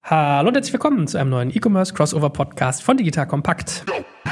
Hallo und herzlich willkommen zu einem neuen E-Commerce Crossover Podcast von Digital Compact.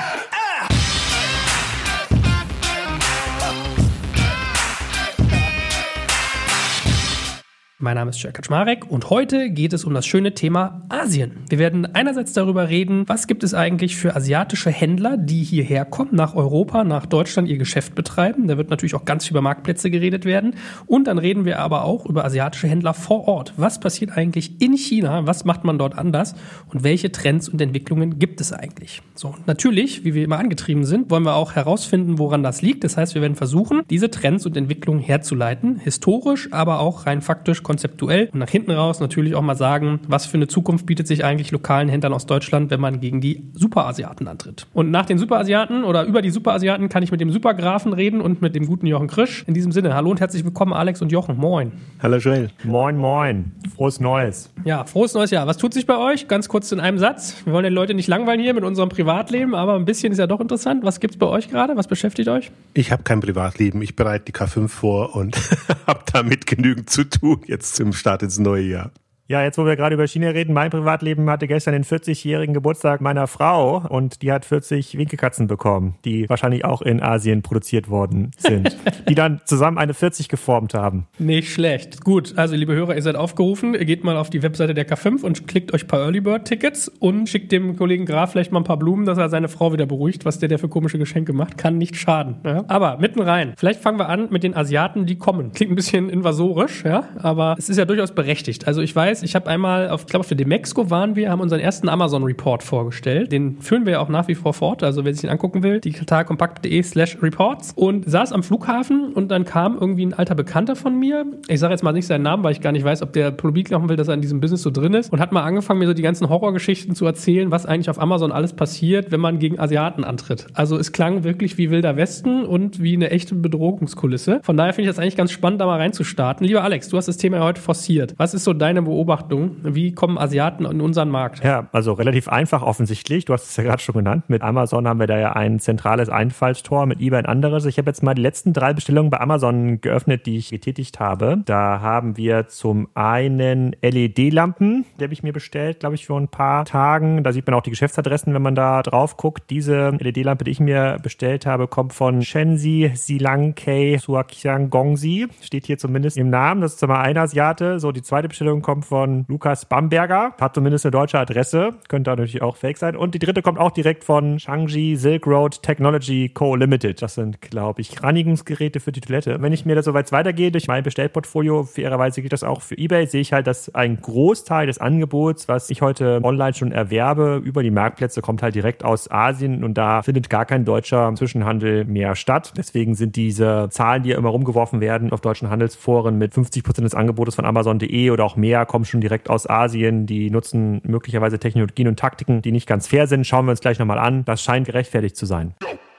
Mein Name ist Jörg Kaczmarek und heute geht es um das schöne Thema Asien. Wir werden einerseits darüber reden, was gibt es eigentlich für asiatische Händler, die hierher kommen, nach Europa, nach Deutschland ihr Geschäft betreiben. Da wird natürlich auch ganz viel über Marktplätze geredet werden. Und dann reden wir aber auch über asiatische Händler vor Ort. Was passiert eigentlich in China? Was macht man dort anders? Und welche Trends und Entwicklungen gibt es eigentlich? So, und natürlich, wie wir immer angetrieben sind, wollen wir auch herausfinden, woran das liegt. Das heißt, wir werden versuchen, diese Trends und Entwicklungen herzuleiten. Historisch, aber auch rein faktisch, konzeptuell und nach hinten raus natürlich auch mal sagen, was für eine Zukunft bietet sich eigentlich lokalen Händlern aus Deutschland, wenn man gegen die Superasiaten antritt. Und nach den Superasiaten oder über die Superasiaten kann ich mit dem Supergrafen reden und mit dem guten Jochen Krisch. In diesem Sinne, hallo und herzlich willkommen Alex und Jochen. Moin. Hallo Joel. Moin, moin. Frohes Neues. Ja, frohes neues Jahr. Was tut sich bei euch? Ganz kurz in einem Satz. Wir wollen die Leute nicht langweilen hier mit unserem Privatleben, aber ein bisschen ist ja doch interessant. Was gibt's bei euch gerade? Was beschäftigt euch? Ich habe kein Privatleben. Ich bereite die K5 vor und habe damit genügend zu tun jetzt zum Start ins neue Jahr. Ja, jetzt wo wir gerade über China reden, mein Privatleben hatte gestern den 40-jährigen Geburtstag meiner Frau und die hat 40 Winkelkatzen bekommen, die wahrscheinlich auch in Asien produziert worden sind, die dann zusammen eine 40 geformt haben. Nicht schlecht. Gut, also liebe Hörer, ihr seid aufgerufen, ihr geht mal auf die Webseite der K5 und klickt euch ein paar Early Bird Tickets und schickt dem Kollegen Graf vielleicht mal ein paar Blumen, dass er seine Frau wieder beruhigt, was der für komische Geschenke macht, kann nicht schaden. Ja? Aber mitten rein, vielleicht fangen wir an mit den Asiaten, die kommen. Klingt ein bisschen invasorisch, ja, aber es ist ja durchaus berechtigt. Also ich weiß, ich habe einmal, ich glaube auf der Demexco waren wir, haben unseren ersten Amazon-Report vorgestellt. Den führen wir ja auch nach wie vor fort, also wer sich den angucken will, digitalkompakt.de/reports und saß am Flughafen und dann kam irgendwie ein alter Bekannter von mir, ich sage jetzt mal nicht seinen Namen, weil ich gar nicht weiß, ob der publik machen will, dass er in diesem Business so drin ist und hat mal angefangen, mir so die ganzen Horrorgeschichten zu erzählen, was eigentlich auf Amazon alles passiert, wenn man gegen Asiaten antritt. Also es klang wirklich wie Wilder Westen und wie eine echte Bedrohungskulisse. Von daher finde ich das eigentlich ganz spannend, da mal reinzustarten. Lieber Alex, du hast das Thema ja heute forciert. Was ist so deine Beobachtung? Wie kommen Asiaten in unseren Markt? Ja, also relativ einfach offensichtlich. Du hast es ja gerade schon genannt. Mit Amazon haben wir da ja ein zentrales Einfallstor, mit eBay ein anderes. Ich habe jetzt mal die letzten 3 Bestellungen bei Amazon geöffnet, die ich getätigt habe. Da haben wir zum einen LED-Lampen, die habe ich mir bestellt, glaube ich, vor ein paar Tagen. Da sieht man auch die Geschäftsadressen, wenn man da drauf guckt. Diese LED-Lampe, die ich mir bestellt habe, kommt von Shenzi Silankei Suakyang Gongsi. Steht hier zumindest im Namen. Das ist zwar ein Asiate. So, die zweite Bestellung kommt von Lukas Bamberger, hat zumindest eine deutsche Adresse, könnte natürlich auch fake sein. Und die dritte kommt auch direkt von Shangji Silk Road Technology Co. Limited. Das sind, glaube ich, Reinigungsgeräte für die Toilette. Wenn ich mir das so weit weitergehe durch mein Bestellportfolio, fairerweise geht das auch für eBay, sehe ich halt, dass ein Großteil des Angebots, was ich heute online schon erwerbe, über die Marktplätze, kommt halt direkt aus Asien und da findet gar kein deutscher Zwischenhandel mehr statt. Deswegen sind diese Zahlen, die ja immer rumgeworfen werden auf deutschen Handelsforen mit 50% des Angebotes von Amazon.de oder auch mehr, kommen schon direkt aus Asien, die nutzen möglicherweise Technologien und Taktiken, die nicht ganz fair sind. Schauen wir uns gleich nochmal an. Das scheint gerechtfertigt zu sein.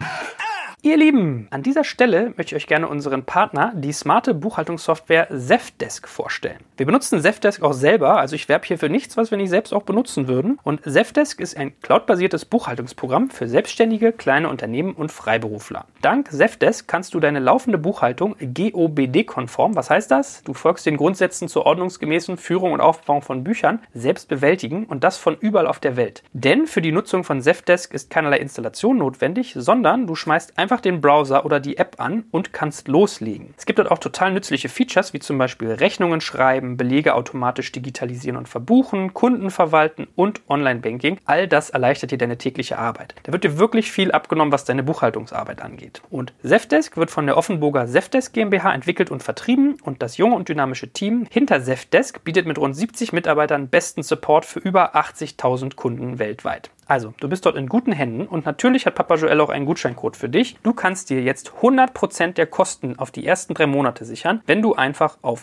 Ihr Lieben, an dieser Stelle möchte ich euch gerne unseren Partner, die smarte Buchhaltungssoftware Zendesk, vorstellen. Wir benutzen Zendesk auch selber, also ich werbe hier für nichts, was wir nicht selbst auch benutzen würden. Und Zendesk ist ein cloudbasiertes Buchhaltungsprogramm für Selbstständige, kleine Unternehmen und Freiberufler. Dank Zendesk kannst du deine laufende Buchhaltung GOBD-konform, was heißt das? Du folgst den Grundsätzen zur ordnungsgemäßen Führung und Aufbewahrung von Büchern, selbst bewältigen und das von überall auf der Welt. Denn für die Nutzung von Zendesk ist keinerlei Installation notwendig, sondern du schmeißt einfach den Browser oder die App an und kannst loslegen. Es gibt dort auch total nützliche Features, wie zum Beispiel Rechnungen schreiben, Belege automatisch digitalisieren und verbuchen, Kunden verwalten und Online-Banking. All das erleichtert dir deine tägliche Arbeit. Da wird dir wirklich viel abgenommen, was deine Buchhaltungsarbeit angeht. Und Zendesk wird von der Offenburger Zendesk GmbH entwickelt und vertrieben und das junge und dynamische Team hinter Zendesk bietet mit rund 70 Mitarbeitern besten Support für über 80.000 Kunden weltweit. Also, du bist dort in guten Händen und natürlich hat Papa Joel auch einen Gutscheincode für dich. Du kannst dir jetzt 100% der Kosten auf die ersten 3 Monate sichern, wenn du einfach auf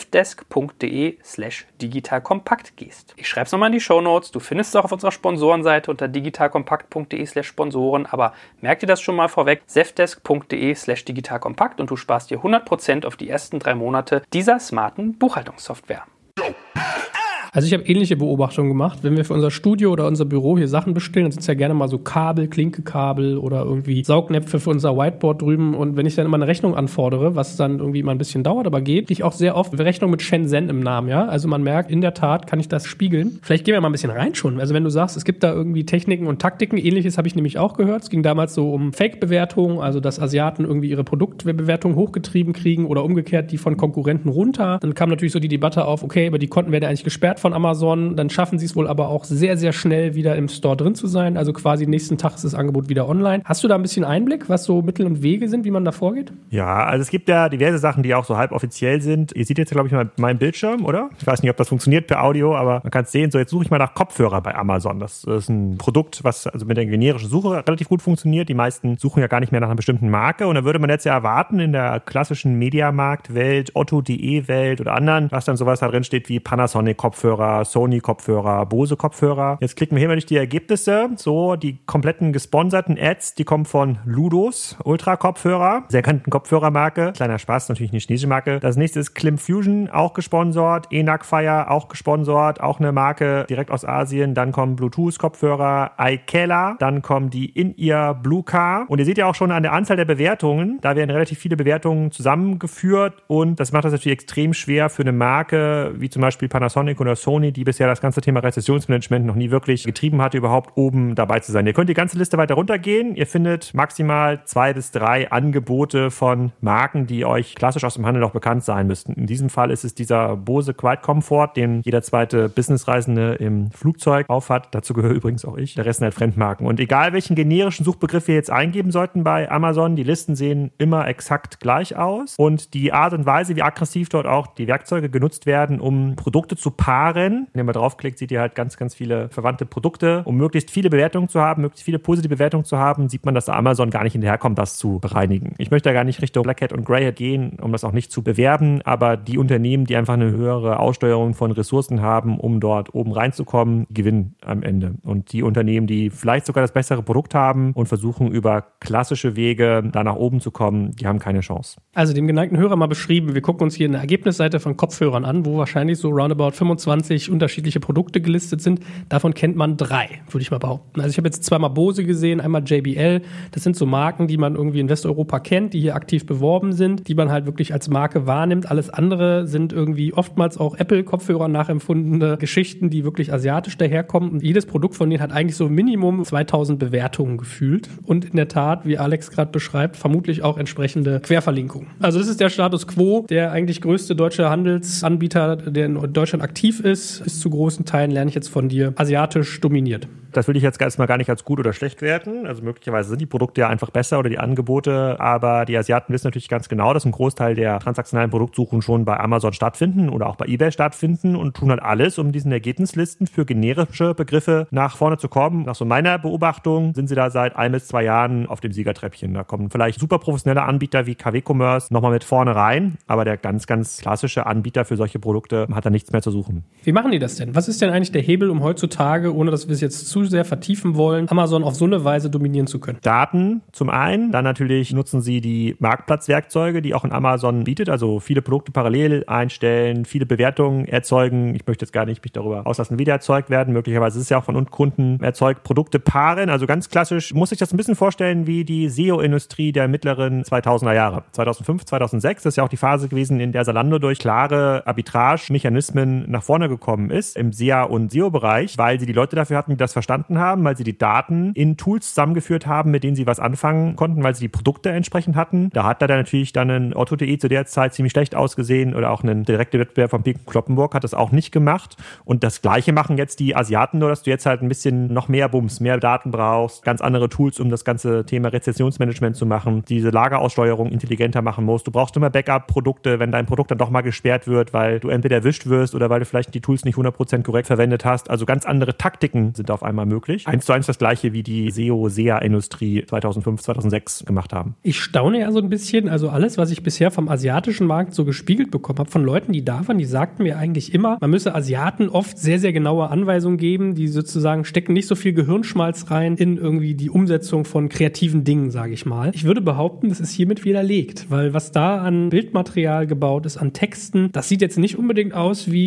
zendesk.de/digitalkompakt gehst. Ich schreibe es nochmal in die Shownotes. Du findest es auch auf unserer Sponsorenseite unter digitalkompakt.de/Sponsoren. Aber merk dir das schon mal vorweg, zendesk.de/digitalkompakt und du sparst dir 100% auf die ersten 3 Monate dieser smarten Buchhaltungssoftware. Also ich habe ähnliche Beobachtungen gemacht. Wenn wir für unser Studio oder unser Büro hier Sachen bestellen, dann sind es ja gerne mal so Kabel, Klinkekabel oder irgendwie Saugnäpfe für unser Whiteboard drüben. Und wenn ich dann immer eine Rechnung anfordere, was dann irgendwie mal ein bisschen dauert, aber geht, kriege ich auch sehr oft Rechnung mit Shenzhen im Namen, ja. Also man merkt, in der Tat kann ich das spiegeln. Vielleicht gehen wir mal ein bisschen rein schon. Also wenn du sagst, es gibt da irgendwie Techniken und Taktiken, Ähnliches habe ich nämlich auch gehört. Es ging damals so um Fake-Bewertungen, also dass Asiaten irgendwie ihre Produktbewertung hochgetrieben kriegen oder umgekehrt die von Konkurrenten runter. Dann kam natürlich so die Debatte auf, okay, aber die Konten werden eigentlich gesperrt von Amazon. Dann schaffen sie es wohl aber auch sehr, sehr schnell wieder im Store drin zu sein. Also quasi nächsten Tag ist das Angebot wieder online. Hast du da ein bisschen Einblick, was so Mittel und Wege sind, wie man da vorgeht? Ja, also es gibt ja diverse Sachen, die auch so halb offiziell sind. Ihr seht jetzt, glaube ich, mal meinen Bildschirm, oder? Ich weiß nicht, ob das funktioniert per Audio, aber man kann es sehen. So, jetzt suche ich mal nach Kopfhörer bei Amazon. Das ist ein Produkt, was also mit der generischen Suche relativ gut funktioniert. Die meisten suchen ja gar nicht mehr nach einer bestimmten Marke. Und da würde man jetzt ja erwarten, in der klassischen Mediamarkt-Welt, Otto.de-Welt oder anderen, was dann sowas da drin steht wie Panasonic-Kopfhörer, Sony-Kopfhörer, Bose-Kopfhörer. Jetzt klicken wir hier mal durch die Ergebnisse. So, die kompletten gesponserten Ads, die kommen von Ludos, Ultra-Kopfhörer, sehr bekannten Kopfhörermarke. Kleiner Spaß, natürlich eine chinesische Marke. Das nächste ist Klim Fusion, auch gesponsert. Enac Fire, auch gesponsert. Auch eine Marke direkt aus Asien. Dann kommen Bluetooth-Kopfhörer, iKela. Dann kommen die In-Ear Blue Car. Und ihr seht ja auch schon an der Anzahl der Bewertungen, da werden relativ viele Bewertungen zusammengeführt. Und das macht das natürlich extrem schwer für eine Marke, wie zum Beispiel Panasonic oder Sony, die bisher das ganze Thema Rezessionsmanagement noch nie wirklich getrieben hatte, überhaupt oben dabei zu sein. Ihr könnt die ganze Liste weiter runtergehen. Ihr findet maximal 2 bis 3 Angebote von Marken, die euch klassisch aus dem Handel noch bekannt sein müssten. In diesem Fall ist es dieser Bose Quiet Comfort, den jeder zweite Businessreisende im Flugzeug aufhat. Dazu gehöre übrigens auch ich. Der Rest sind halt Fremdmarken. Und egal, welchen generischen Suchbegriff wir jetzt eingeben sollten bei Amazon, die Listen sehen immer exakt gleich aus. Und die Art und Weise, wie aggressiv dort auch die Werkzeuge genutzt werden, um Produkte zu paaren. Wenn ihr mal draufklickt, seht ihr halt ganz, ganz viele verwandte Produkte. Um möglichst viele Bewertungen zu haben, möglichst viele positive Bewertungen zu haben, sieht man, dass Amazon gar nicht hinterherkommt, das zu bereinigen. Ich möchte da gar nicht Richtung Black Hat und Grey Hat gehen, um das auch nicht zu bewerben, aber die Unternehmen, die einfach eine höhere Aussteuerung von Ressourcen haben, um dort oben reinzukommen, gewinnen am Ende. Und die Unternehmen, die vielleicht sogar das bessere Produkt haben und versuchen, über klassische Wege da nach oben zu kommen, die haben keine Chance. Also dem geneigten Hörer mal beschrieben, wir gucken uns hier eine Ergebnisseite von Kopfhörern an, wo wahrscheinlich so roundabout 25 unterschiedliche Produkte gelistet sind. Davon kennt man 3, würde ich mal behaupten. Also ich habe jetzt zweimal Bose gesehen, einmal JBL. Das sind so Marken, die man irgendwie in Westeuropa kennt, die hier aktiv beworben sind, die man halt wirklich als Marke wahrnimmt. Alles andere sind irgendwie oftmals auch Apple-Kopfhörer nachempfundene Geschichten, die wirklich asiatisch daherkommen. Und jedes Produkt von denen hat eigentlich so Minimum 2000 Bewertungen gefühlt. Und in der Tat, wie Alex gerade beschreibt, vermutlich auch entsprechende Querverlinkungen. Also das ist der Status quo. Der eigentlich größte deutsche Handelsanbieter, der in Deutschland aktiv ist zu großen Teilen, lerne ich jetzt von dir, asiatisch dominiert. Das will ich jetzt erstmal gar nicht als gut oder schlecht werten. Also möglicherweise sind die Produkte ja einfach besser oder die Angebote, aber die Asiaten wissen natürlich ganz genau, dass ein Großteil der transaktionalen Produktsuchen schon bei Amazon stattfinden oder auch bei eBay stattfinden und tun halt alles, um diesen Ergebnislisten für generische Begriffe nach vorne zu kommen. Nach so meiner Beobachtung sind sie da seit 1 bis 2 Jahren auf dem Siegertreppchen. Da kommen vielleicht super professionelle Anbieter wie KW Commerce nochmal mit vorne rein, aber der ganz, ganz klassische Anbieter für solche Produkte hat da nichts mehr zu suchen. Wie machen die das denn? Was ist denn eigentlich der Hebel, um heutzutage, ohne dass wir es jetzt zu sehr vertiefen wollen, Amazon auf so eine Weise dominieren zu können? Daten zum einen, dann natürlich nutzen sie die Marktplatzwerkzeuge, die auch in Amazon bietet, also viele Produkte parallel einstellen, viele Bewertungen erzeugen. Ich möchte jetzt gar nicht mich darüber auslassen, wie die erzeugt werden. Möglicherweise ist es ja auch von Kunden erzeugt. Produkte paaren, also ganz klassisch, muss ich das ein bisschen vorstellen wie die SEO-Industrie der mittleren 2000er Jahre. 2005, 2006, das ist ja auch die Phase gewesen, in der Zalando durch klare Arbitrage-Mechanismen nach vorne gekommen ist im SEA- und SEO-Bereich, weil sie die Leute dafür hatten, die das verstanden haben, weil sie die Daten in Tools zusammengeführt haben, mit denen sie was anfangen konnten, weil sie die Produkte entsprechend hatten. Da hat da natürlich dann ein Otto.de zu der Zeit ziemlich schlecht ausgesehen oder auch ein direkter Wettbewerb von Pik Kloppenburg hat das auch nicht gemacht. Und das Gleiche machen jetzt die Asiaten, nur dass du jetzt halt ein bisschen noch mehr Bums, mehr Daten brauchst, ganz andere Tools, um das ganze Thema Rezessionsmanagement zu machen, diese Lageraussteuerung intelligenter machen musst. Du brauchst immer Backup-Produkte, wenn dein Produkt dann doch mal gesperrt wird, weil du entweder erwischt wirst oder weil du vielleicht die Tools nicht 100% korrekt verwendet hast. Also ganz andere Taktiken sind auf einmal möglich. 1:1 das Gleiche, wie die SEO-SEA-Industrie 2005, 2006 gemacht haben. Ich staune ja so ein bisschen, also alles, was ich bisher vom asiatischen Markt so gespiegelt bekommen habe, von Leuten, die da waren, die sagten mir eigentlich immer, man müsse Asiaten oft sehr, sehr genaue Anweisungen geben, die sozusagen stecken nicht so viel Gehirnschmalz rein in irgendwie die Umsetzung von kreativen Dingen, sage ich mal. Ich würde behaupten, das ist hiermit widerlegt, weil was da an Bildmaterial gebaut ist, an Texten, das sieht jetzt nicht unbedingt aus wie einmal bei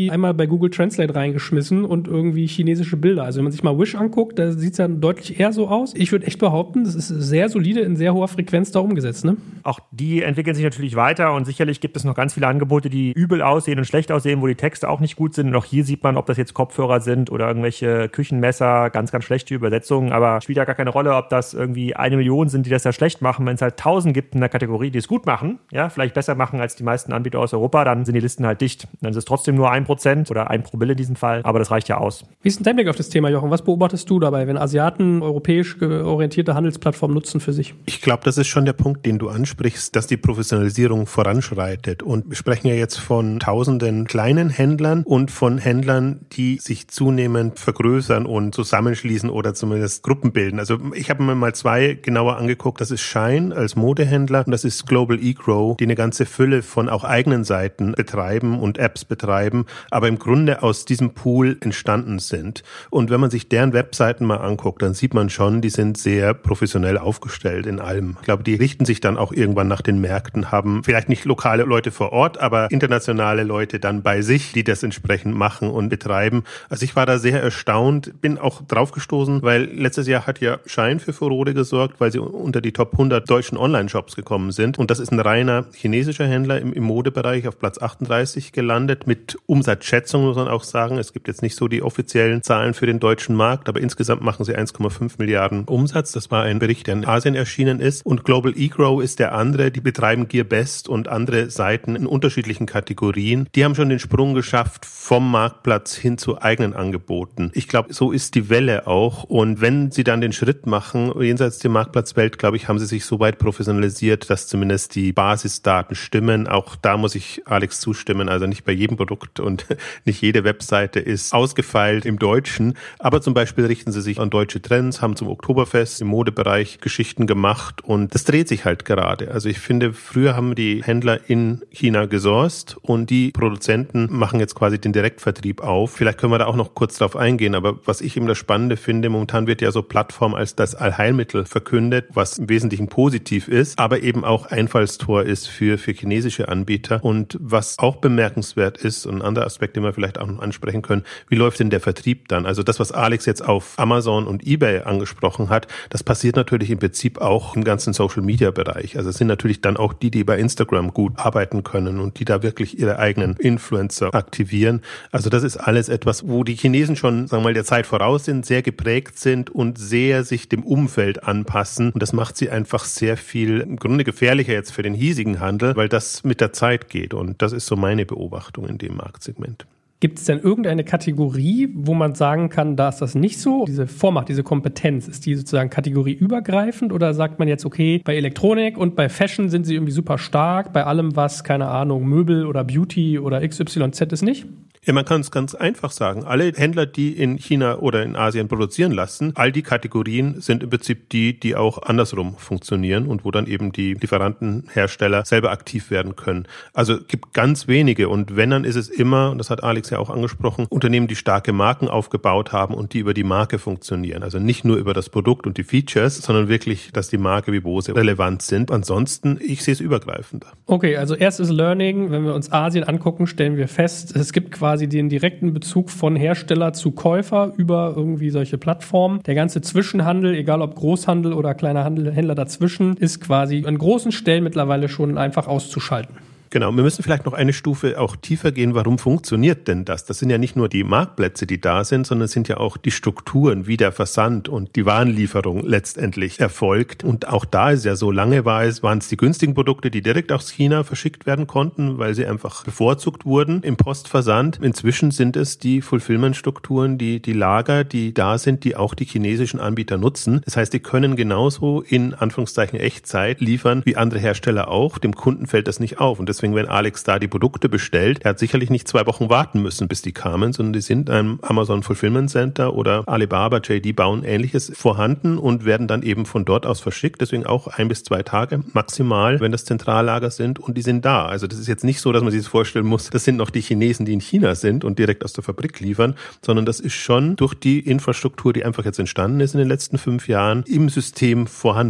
Google Translate reingeschmissen und irgendwie chinesische Bilder. Also wenn man sich mal Wish anguckt, da sieht es ja deutlich eher so aus. Ich würde echt behaupten, das ist sehr solide in sehr hoher Frequenz da umgesetzt, ne? Auch die entwickeln sich natürlich weiter und sicherlich gibt es noch ganz viele Angebote, die übel aussehen und schlecht aussehen, wo die Texte auch nicht gut sind. Und auch hier sieht man, ob das jetzt Kopfhörer sind oder irgendwelche Küchenmesser, ganz, ganz schlechte Übersetzungen. Aber spielt ja gar keine Rolle, ob das irgendwie 1 Million sind, die das ja schlecht machen. Wenn es halt 1000 gibt in der Kategorie, die es gut machen, ja, vielleicht besser machen als die meisten Anbieter aus Europa, dann sind die Listen halt dicht. Dann ist es trotzdem nur 1% oder 1 Promille in diesem Fall, aber das reicht ja aus. Wie ist denn dein Blick auf das Thema, Jochen? Was beobachtest du dabei, wenn Asiaten europäisch orientierte Handelsplattformen nutzen für sich? Ich glaube, das ist schon der Punkt, den du ansprichst, dass die Professionalisierung voranschreitet. Und wir sprechen ja jetzt von tausenden kleinen Händlern und von Händlern, die sich zunehmend vergrößern und zusammenschließen oder zumindest Gruppen bilden. Also ich habe mir mal 2 genauer angeguckt. Das ist Shine als Modehändler und das ist Global eGrow, die eine ganze Fülle von auch eigenen Seiten betreiben und Apps betreiben, aber im Grunde aus diesem Pool entstanden sind. Und wenn man sich deren Webseiten mal anguckt, dann sieht man schon, die sind sehr professionell aufgestellt in allem. Ich glaube, die richten sich dann auch irgendwann nach den Märkten, haben vielleicht nicht lokale Leute vor Ort, aber internationale Leute dann bei sich, die das entsprechend machen und betreiben. Also ich war da sehr erstaunt, bin auch draufgestoßen, weil letztes Jahr hat ja Shine für Furore gesorgt, weil sie unter die Top 100 deutschen Online-Shops gekommen sind. Und das ist ein reiner chinesischer Händler im Modebereich auf Platz 38 gelandet mit Umsatzschätzung, muss man auch sagen. Es gibt jetzt nicht so die offiziellen Zahlen für den deutschen Markt, aber insgesamt machen sie 1,5 Milliarden Umsatz. Das war ein Bericht, der in Asien erschienen ist. Und Global eGrow ist der andere. Die betreiben GearBest und andere Seiten in unterschiedlichen Kategorien. Die haben schon den Sprung geschafft vom Marktplatz hin zu eigenen Angeboten. Ich glaube, so ist die Welle auch. Und wenn sie dann den Schritt machen, jenseits der Marktplatzwelt, glaube ich, haben sie sich so weit professionalisiert, dass zumindest die Basisdaten stimmen. Auch da muss ich Alex zustimmen. Also nicht bei jedem Produkt und nicht jede Webseite ist ausgefeilt im Deutschen. Aber zum Beispiel richten sie sich an deutsche Trends, haben zum Oktoberfest im Modebereich Geschichten gemacht und das dreht sich halt gerade. Also ich finde, früher haben die Händler in China gesourced und die Produzenten machen jetzt quasi den Direktvertrieb auf. Vielleicht können wir da auch noch kurz drauf eingehen, aber was ich eben das Spannende finde, momentan wird ja so Plattform als das Allheilmittel verkündet, was im Wesentlichen positiv ist, aber eben auch Einfallstor ist für chinesische Anbieter. Und was auch bemerkenswert ist, und ein anderer Aspekt, den wir vielleicht auch noch ansprechen können, wie läuft denn der Vertrieb dann? Also das, was Alex jetzt auf Amazon und eBay angesprochen hat, das passiert natürlich im Prinzip auch im ganzen Social-Media-Bereich. Also es sind natürlich dann auch die bei Instagram gut arbeiten können und die da wirklich ihre eigenen Influencer aktivieren. Also das ist alles etwas, wo die Chinesen schon, sagen wir mal, der Zeit voraus sind, sehr geprägt sind und sehr sich dem Umfeld anpassen. Und das macht sie einfach sehr viel, im Grunde gefährlicher jetzt für den hiesigen Handel, weil das mit der Zeit geht. Und das ist so meine Beobachtung in dem Marktsegment. Gibt es denn irgendeine Kategorie, wo man sagen kann, da ist das nicht so? Diese Vormacht, diese Kompetenz, ist die sozusagen kategorieübergreifend oder sagt man jetzt, okay, bei Elektronik und bei Fashion sind sie irgendwie super stark, bei allem was, keine Ahnung, Möbel oder Beauty oder XYZ ist nicht? Ja, man kann es ganz einfach sagen. Alle Händler, die in China oder in Asien produzieren lassen, all die Kategorien sind im Prinzip die auch andersrum funktionieren und wo dann eben die Lieferanten, Hersteller selber aktiv werden können. Also gibt ganz wenige und wenn, dann ist es immer, und das hat Alex ja auch angesprochen, Unternehmen, die starke Marken aufgebaut haben und die über die Marke funktionieren. Also nicht nur über das Produkt und die Features, sondern wirklich, dass die Marke wie Bose relevant sind. Ansonsten, ich sehe es übergreifender. Okay, also erstes Learning, wenn wir uns Asien angucken, stellen wir fest, es gibt quasi den direkten Bezug von Hersteller zu Käufer über irgendwie solche Plattformen. Der ganze Zwischenhandel, egal ob Großhandel oder kleiner Händler dazwischen, ist quasi an großen Stellen mittlerweile schon einfach auszuschalten. Genau, wir müssen vielleicht noch eine Stufe auch tiefer gehen. Warum funktioniert denn das? Das sind ja nicht nur die Marktplätze, die da sind, sondern es sind ja auch die Strukturen, wie der Versand und die Warenlieferung letztendlich erfolgt. Und auch da ist ja so, lange waren es die günstigen Produkte, die direkt aus China verschickt werden konnten, weil sie einfach bevorzugt wurden im Postversand. Inzwischen sind es die Fulfillment-Strukturen, die Lager, die da sind, die auch die chinesischen Anbieter nutzen. Das heißt, die können genauso in Anführungszeichen Echtzeit liefern wie andere Hersteller auch. Dem Kunden fällt das nicht auf. Und deswegen, wenn Alex da die Produkte bestellt, er hat sicherlich nicht 2 Wochen warten müssen, bis die kamen, sondern die sind einem Amazon Fulfillment Center oder Alibaba, JD bauen Ähnliches vorhanden und werden dann eben von dort aus verschickt. Deswegen auch 1 bis 2 Tage maximal, wenn das Zentrallager sind und die sind da. Also das ist jetzt nicht so, dass man sich das vorstellen muss, das sind noch die Chinesen, die in China sind und direkt aus der Fabrik liefern, sondern das ist schon durch die Infrastruktur, die einfach jetzt entstanden ist in den letzten 5 Jahren, im System vorhanden.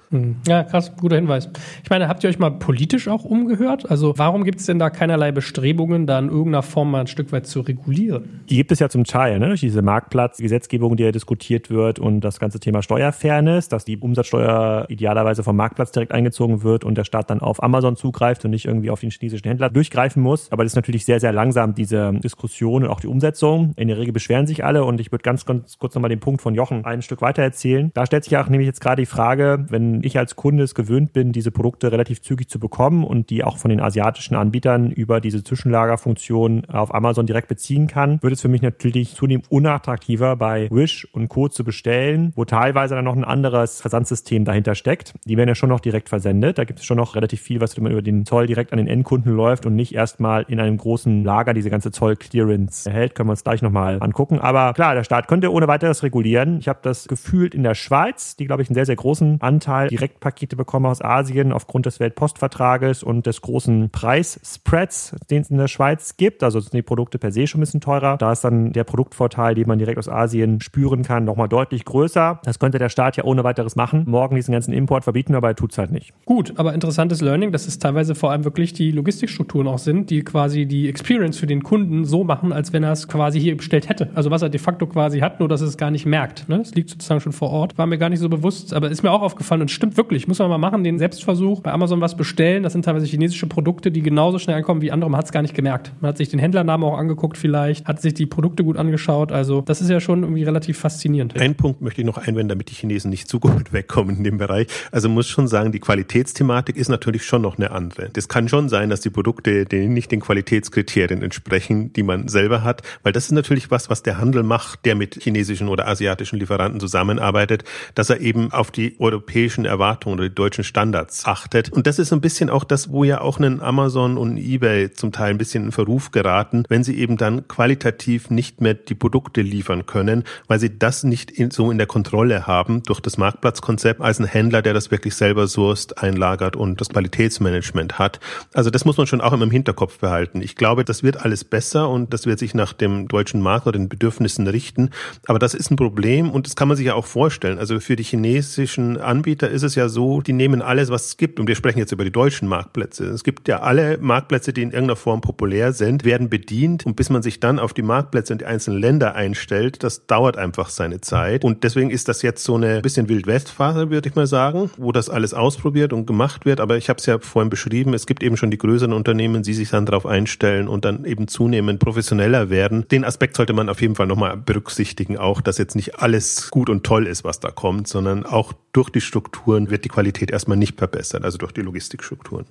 Ja, krass, guter Hinweis. Ich meine, habt ihr euch mal politisch auch umgehört? Also warum gibt es denn da keinerlei Bestrebungen, da in irgendeiner Form mal ein Stück weit zu regulieren? Die gibt es ja zum Teil, ne? Durch diese Marktplatzgesetzgebung, die ja diskutiert wird und das ganze Thema Steuerfairness, dass die Umsatzsteuer idealerweise vom Marktplatz direkt eingezogen wird und der Staat dann auf Amazon zugreift und nicht irgendwie auf den chinesischen Händler durchgreifen muss. Aber das ist natürlich sehr, sehr langsam, diese Diskussion und auch die Umsetzung. In der Regel beschweren sich alle und ich würde ganz kurz nochmal den Punkt von Jochen ein Stück weiter erzählen. Da stellt sich ja auch nämlich jetzt gerade die Frage, wenn ich als Kunde es gewöhnt bin, diese Produkte relativ zügig zu bekommen und die auch von den asiatischen Anbietern über diese Zwischenlagerfunktion auf Amazon direkt beziehen kann, wird es für mich natürlich zunehmend unattraktiver, bei Wish und Co. zu bestellen, wo teilweise dann noch ein anderes Versandsystem dahinter steckt. Die werden ja schon noch direkt versendet. Da gibt es schon noch relativ viel, was über den Zoll direkt an den Endkunden läuft und nicht erstmal in einem großen Lager diese ganze Zoll-Clearance erhält. Können wir uns gleich nochmal angucken. Aber klar, der Staat könnte ohne weiteres regulieren. Ich habe das gefühlt in der Schweiz, die, glaube ich, einen sehr, sehr großen Anteil Direktpakete bekommen aus Asien aufgrund des Weltpostvertrages und des großen Preisspreads, den es in der Schweiz gibt. Also sind die Produkte per se schon ein bisschen teurer. Da ist dann der Produktvorteil, den man direkt aus Asien spüren kann, nochmal deutlich größer. Das könnte der Staat ja ohne weiteres machen. Morgen diesen ganzen Import verbieten, aber er tut es halt nicht. Gut, aber interessantes Learning, dass es teilweise vor allem wirklich die Logistikstrukturen auch sind, die quasi die Experience für den Kunden so machen, als wenn er es quasi hier bestellt hätte. Also was er de facto quasi hat, nur dass es gar nicht merkt. Ne? Es liegt sozusagen schon vor Ort. War mir gar nicht so bewusst, aber ist mir auch aufgefallen und stimmt wirklich. Muss man mal machen, den Selbstversuch, bei Amazon was bestellen. Das sind teilweise chinesische Produkte, die genauso schnell ankommen wie andere. Man hat es gar nicht gemerkt. Man hat sich den Händlernamen auch angeguckt vielleicht, hat sich die Produkte gut angeschaut. Also das ist ja schon irgendwie relativ faszinierend. Einen Punkt möchte ich noch einwenden, damit die Chinesen nicht zu gut wegkommen in dem Bereich. Also muss schon sagen, die Qualitätsthematik ist natürlich schon noch eine andere. Das kann schon sein, dass die Produkte denen nicht den Qualitätskriterien entsprechen, die man selber hat, weil das ist natürlich was der Handel macht, der mit chinesischen oder asiatischen Lieferanten zusammenarbeitet, dass er eben auf die europäischen Erwartungen oder die deutschen Standards achtet. Und das ist ein bisschen auch das, wo ja auch ein Amazon und ein eBay zum Teil ein bisschen in Verruf geraten, wenn sie eben dann qualitativ nicht mehr die Produkte liefern können, weil sie das nicht so in der Kontrolle haben durch das Marktplatzkonzept als ein Händler, der das wirklich selber sourced, einlagert und das Qualitätsmanagement hat. Also das muss man schon auch immer im Hinterkopf behalten. Ich glaube, das wird alles besser und das wird sich nach dem deutschen Markt oder den Bedürfnissen richten. Aber das ist ein Problem und das kann man sich ja auch vorstellen. Also für die chinesischen Anbieter ist es ja so, die nehmen alles, was es gibt. Und wir sprechen jetzt über die deutschen Marktplätze. Es gibt ja alle Marktplätze, die in irgendeiner Form populär sind, werden bedient. Und bis man sich dann auf die Marktplätze und die einzelnen Länder einstellt, das dauert einfach seine Zeit. Und deswegen ist das jetzt so eine bisschen Wild-West-Phase, würde ich mal sagen, wo das alles ausprobiert und gemacht wird. Aber ich habe es ja vorhin beschrieben, es gibt eben schon die größeren Unternehmen, die sich dann darauf einstellen und dann eben zunehmend professioneller werden. Den Aspekt sollte man auf jeden Fall nochmal berücksichtigen, auch, dass jetzt nicht alles gut und toll ist, was da kommt, sondern auch durch die Strukturen wird die Qualität erstmal nicht verbessert, also durch die Logistikstrukturen.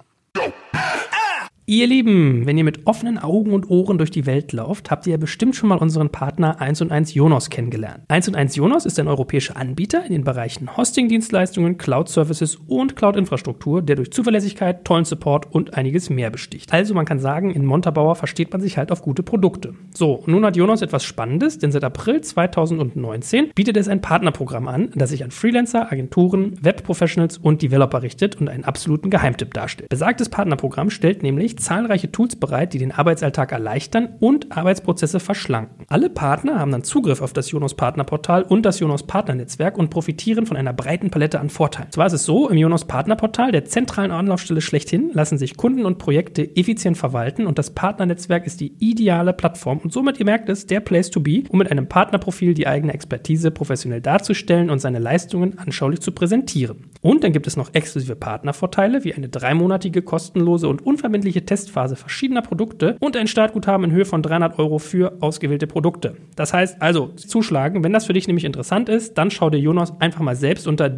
Ihr Lieben, wenn ihr mit offenen Augen und Ohren durch die Welt lauft, habt ihr ja bestimmt schon mal unseren Partner 1&1 Yonos kennengelernt. 1&1 Yonos ist ein europäischer Anbieter in den Bereichen Hosting-Dienstleistungen, Cloud-Services und Cloud-Infrastruktur, der durch Zuverlässigkeit, tollen Support und einiges mehr besticht. Also man kann sagen, in Montabaur versteht man sich halt auf gute Produkte. So, nun hat Yonos etwas Spannendes, denn seit April 2019 bietet es ein Partnerprogramm an, das sich an Freelancer, Agenturen, Web-Professionals und Developer richtet und einen absoluten Geheimtipp darstellt. Besagtes Partnerprogramm stellt nämlich zahlreiche Tools bereit, die den Arbeitsalltag erleichtern und Arbeitsprozesse verschlanken. Alle Partner haben dann Zugriff auf das Yonos Partnerportal und das Yonos Partnernetzwerk und profitieren von einer breiten Palette an Vorteilen. Zwar ist es so, im Yonos Partnerportal, der zentralen Anlaufstelle schlechthin, lassen sich Kunden und Projekte effizient verwalten und das Partnernetzwerk ist die ideale Plattform und somit, ihr merkt es, der Place to be, um mit einem Partnerprofil die eigene Expertise professionell darzustellen und seine Leistungen anschaulich zu präsentieren. Und dann gibt es noch exklusive Partnervorteile wie eine 3-monatige kostenlose und unverbindliche Testphase verschiedener Produkte und ein Startguthaben in Höhe von 300 € für ausgewählte Produkte. Das heißt also, zuschlagen, wenn das für dich nämlich interessant ist, dann schau dir Yonos einfach mal selbst unter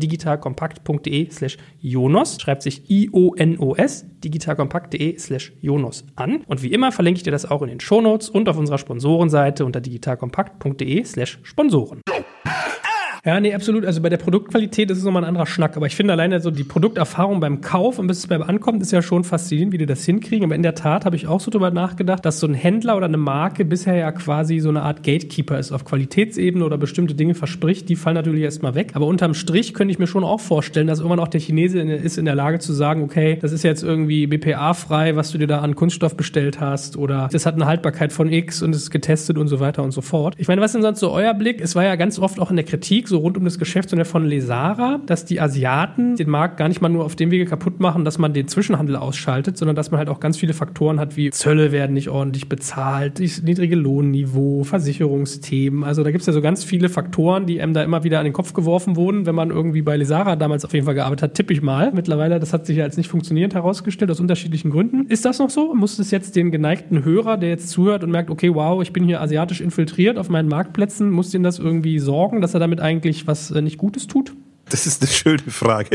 digitalkompakt.de/Yonos, schreibt sich IONOS, digitalkompakt.de/Yonos an. Und wie immer verlinke ich dir das auch in den Shownotes und auf unserer Sponsorenseite unter digitalkompakt.de/Sponsoren. Ja, nee, absolut. Also bei der Produktqualität ist es nochmal ein anderer Schnack. Aber ich finde alleine so die Produkterfahrung beim Kauf und bis es beim Ankommt, ist ja schon faszinierend, wie die das hinkriegen. Aber in der Tat habe ich auch so drüber nachgedacht, dass so ein Händler oder eine Marke bisher ja quasi so eine Art Gatekeeper ist auf Qualitätsebene oder bestimmte Dinge verspricht. Die fallen natürlich erstmal weg. Aber unterm Strich könnte ich mir schon auch vorstellen, dass irgendwann auch der Chinese ist in der Lage zu sagen, okay, das ist jetzt irgendwie BPA-frei, was du dir da an Kunststoff bestellt hast oder das hat eine Haltbarkeit von X und es ist getestet und so weiter und so fort. Ich meine, was ist denn sonst so euer Blick? Es war ja ganz oft auch in der Kritik so rund um das Geschäft, sondern von Lesara, dass die Asiaten den Markt gar nicht mal nur auf dem Wege kaputt machen, dass man den Zwischenhandel ausschaltet, sondern dass man halt auch ganz viele Faktoren hat, wie Zölle werden nicht ordentlich bezahlt, niedrige Lohnniveau, Versicherungsthemen. Also da gibt es ja so ganz viele Faktoren, die einem da immer wieder an den Kopf geworfen wurden, wenn man irgendwie bei Lesara damals auf jeden Fall gearbeitet hat, tippe ich mal. Mittlerweile, das hat sich ja als nicht funktionierend herausgestellt, aus unterschiedlichen Gründen. Ist das noch so? Muss es jetzt den geneigten Hörer, der jetzt zuhört und merkt, okay, wow, ich bin hier asiatisch infiltriert auf meinen Marktplätzen, muss den das irgendwie sorgen, dass er damit eigentlich was nicht Gutes tut? Das ist eine schöne Frage.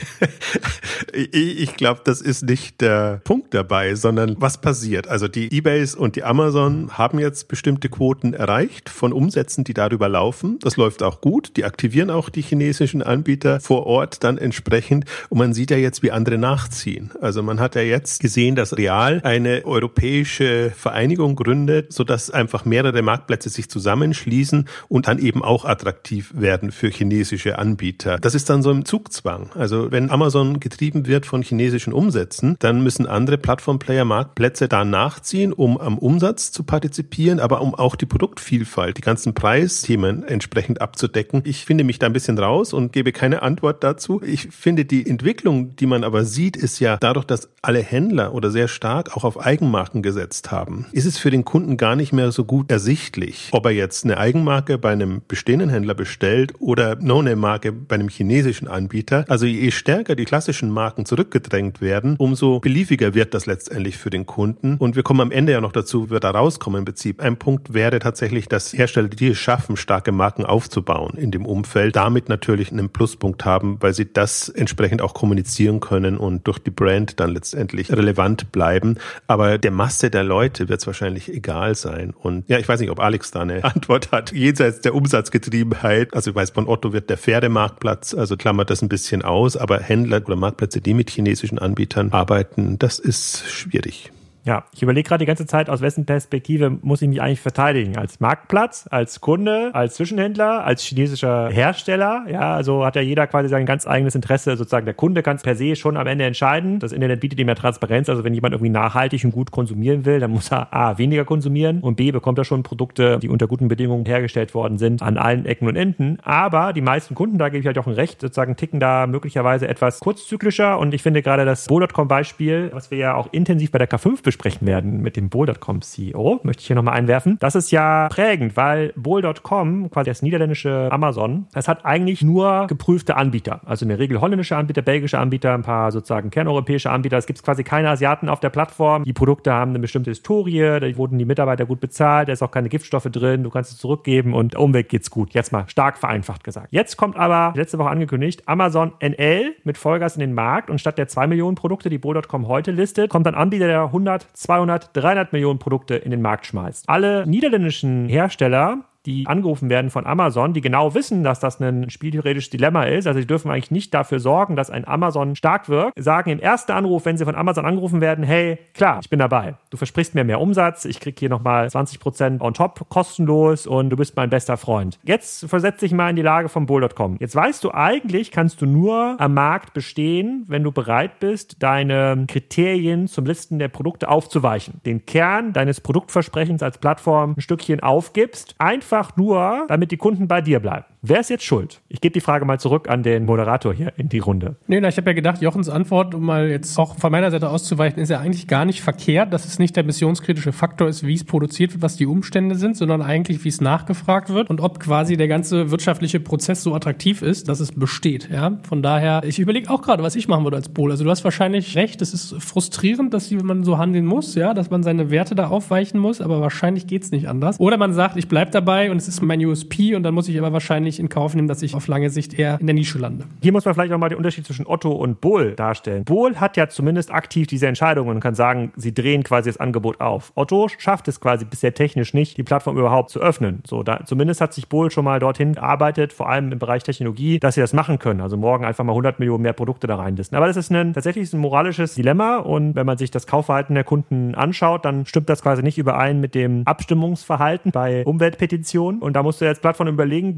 Ich glaube, das ist nicht der Punkt dabei, sondern was passiert? Also die eBays und die Amazon haben jetzt bestimmte Quoten erreicht von Umsätzen, die darüber laufen. Das läuft auch gut. Die aktivieren auch die chinesischen Anbieter vor Ort dann entsprechend. Und man sieht ja jetzt, wie andere nachziehen. Also man hat ja jetzt gesehen, dass Real eine europäische Vereinigung gründet, sodass einfach mehrere Marktplätze sich zusammenschließen und dann eben auch attraktiv werden für chinesische Anbieter. Das ist dann so im Zugzwang. Also wenn Amazon getrieben wird von chinesischen Umsätzen, dann müssen andere Plattformplayer Marktplätze da nachziehen, um am Umsatz zu partizipieren, aber um auch die Produktvielfalt, die ganzen Preisthemen entsprechend abzudecken. Ich finde mich da ein bisschen raus und gebe keine Antwort dazu. Ich finde, die Entwicklung, die man aber sieht, ist ja dadurch, dass alle Händler oder sehr stark auch auf Eigenmarken gesetzt haben, ist es für den Kunden gar nicht mehr so gut ersichtlich, ob er jetzt eine Eigenmarke bei einem bestehenden Händler bestellt oder No-Name-Marke bei einem chinesischen Anbieter. Also je stärker die klassischen Marken zurückgedrängt werden, umso beliebiger wird das letztendlich für den Kunden. Und wir kommen am Ende ja noch dazu, wie wir da rauskommen im Prinzip. Ein Punkt wäre tatsächlich, dass Hersteller, die es schaffen, starke Marken aufzubauen in dem Umfeld, damit natürlich einen Pluspunkt haben, weil sie das entsprechend auch kommunizieren können und durch die Brand dann letztendlich relevant bleiben. Aber der Masse der Leute wird es wahrscheinlich egal sein. Und ja, ich weiß nicht, ob Alex da eine Antwort hat. Jenseits der Umsatzgetriebenheit, also ich weiß, von Otto wird der Pferdemarktplatz, also klammert das ein bisschen aus, aber Händler oder Marktplätze, die mit chinesischen Anbietern arbeiten, das ist schwierig. Ja, ich überlege gerade die ganze Zeit, aus wessen Perspektive muss ich mich eigentlich verteidigen? Als Marktplatz, als Kunde, als Zwischenhändler, als chinesischer Hersteller? Ja, also hat ja jeder quasi sein ganz eigenes Interesse. Sozusagen der Kunde kann es per se schon am Ende entscheiden. Das Internet bietet ihm ja Transparenz. Also wenn jemand irgendwie nachhaltig und gut konsumieren will, dann muss er A, weniger konsumieren und B, bekommt er schon Produkte, die unter guten Bedingungen hergestellt worden sind, an allen Ecken und Enden. Aber die meisten Kunden, da gebe ich halt auch ein Recht, sozusagen ticken da möglicherweise etwas kurzzyklischer. Und ich finde gerade das Bol.com-Beispiel, was wir ja auch intensiv bei der K5 besprechen werden mit dem Bol.com CEO, möchte ich hier nochmal einwerfen. Das ist ja prägend, weil Bol.com, quasi das niederländische Amazon, das hat eigentlich nur geprüfte Anbieter. Also in der Regel holländische Anbieter, belgische Anbieter, ein paar sozusagen kerneuropäische Anbieter. Es gibt quasi keine Asiaten auf der Plattform. Die Produkte haben eine bestimmte Historie, da wurden die Mitarbeiter gut bezahlt, da ist auch keine Giftstoffe drin, du kannst es zurückgeben und der Umwelt geht's gut. Jetzt mal stark vereinfacht gesagt. Jetzt kommt aber, letzte Woche angekündigt, Amazon NL mit Vollgas in den Markt und statt der 2 Millionen Produkte, die Bol.com heute listet, kommt ein Anbieter, der 100, 200, 300 Millionen Produkte in den Markt schmeißt. Alle niederländischen Hersteller, die angerufen werden von Amazon, die genau wissen, dass das ein spieltheoretisches Dilemma ist, also die dürfen eigentlich nicht dafür sorgen, dass ein Amazon stark wirkt, sagen im ersten Anruf, wenn sie von Amazon angerufen werden, hey, klar, ich bin dabei. Du versprichst mir mehr Umsatz, ich krieg hier nochmal 20% on top kostenlos und du bist mein bester Freund. Jetzt versetz dich mal in die Lage von Bol.com. Jetzt weißt du, eigentlich kannst du nur am Markt bestehen, wenn du bereit bist, deine Kriterien zum Listen der Produkte aufzuweichen. Den Kern deines Produktversprechens als Plattform ein Stückchen aufgibst, einfach nur, damit die Kunden bei dir bleiben. Wer ist jetzt schuld? Ich gebe die Frage mal zurück an den Moderator hier in die Runde. Ich habe ja gedacht, Jochens Antwort, um mal jetzt auch von meiner Seite auszuweichen, ist ja eigentlich gar nicht verkehrt, dass es nicht der missionskritische Faktor ist, wie es produziert wird, was die Umstände sind, sondern eigentlich, wie es nachgefragt wird und ob quasi der ganze wirtschaftliche Prozess so attraktiv ist, dass es besteht. Ja? Von daher, ich überlege auch gerade, was ich machen würde als Bol. Also du hast wahrscheinlich recht, es ist frustrierend, dass man so handeln muss, ja, dass man seine Werte da aufweichen muss, aber wahrscheinlich geht es nicht anders. Oder man sagt, ich bleibe dabei und es ist mein USP und dann muss ich aber wahrscheinlich in Kauf nehmen, dass ich auf lange Sicht eher in der Nische lande. Hier muss man vielleicht nochmal den Unterschied zwischen Otto und Bol darstellen. Bol hat ja zumindest aktiv diese Entscheidungen und kann sagen, sie drehen quasi das Angebot auf. Otto schafft es quasi bisher technisch nicht, die Plattform überhaupt zu öffnen. So, zumindest hat sich Bol schon mal dorthin gearbeitet, vor allem im Bereich Technologie, dass sie das machen können. Also morgen einfach mal 100 Millionen mehr Produkte da reinlisten. Aber das ist tatsächlich ein moralisches Dilemma und wenn man sich das Kaufverhalten der Kunden anschaut, dann stimmt das quasi nicht überein mit dem Abstimmungsverhalten bei Umweltpetitionen und da musst du als Plattform überlegen, bleibst du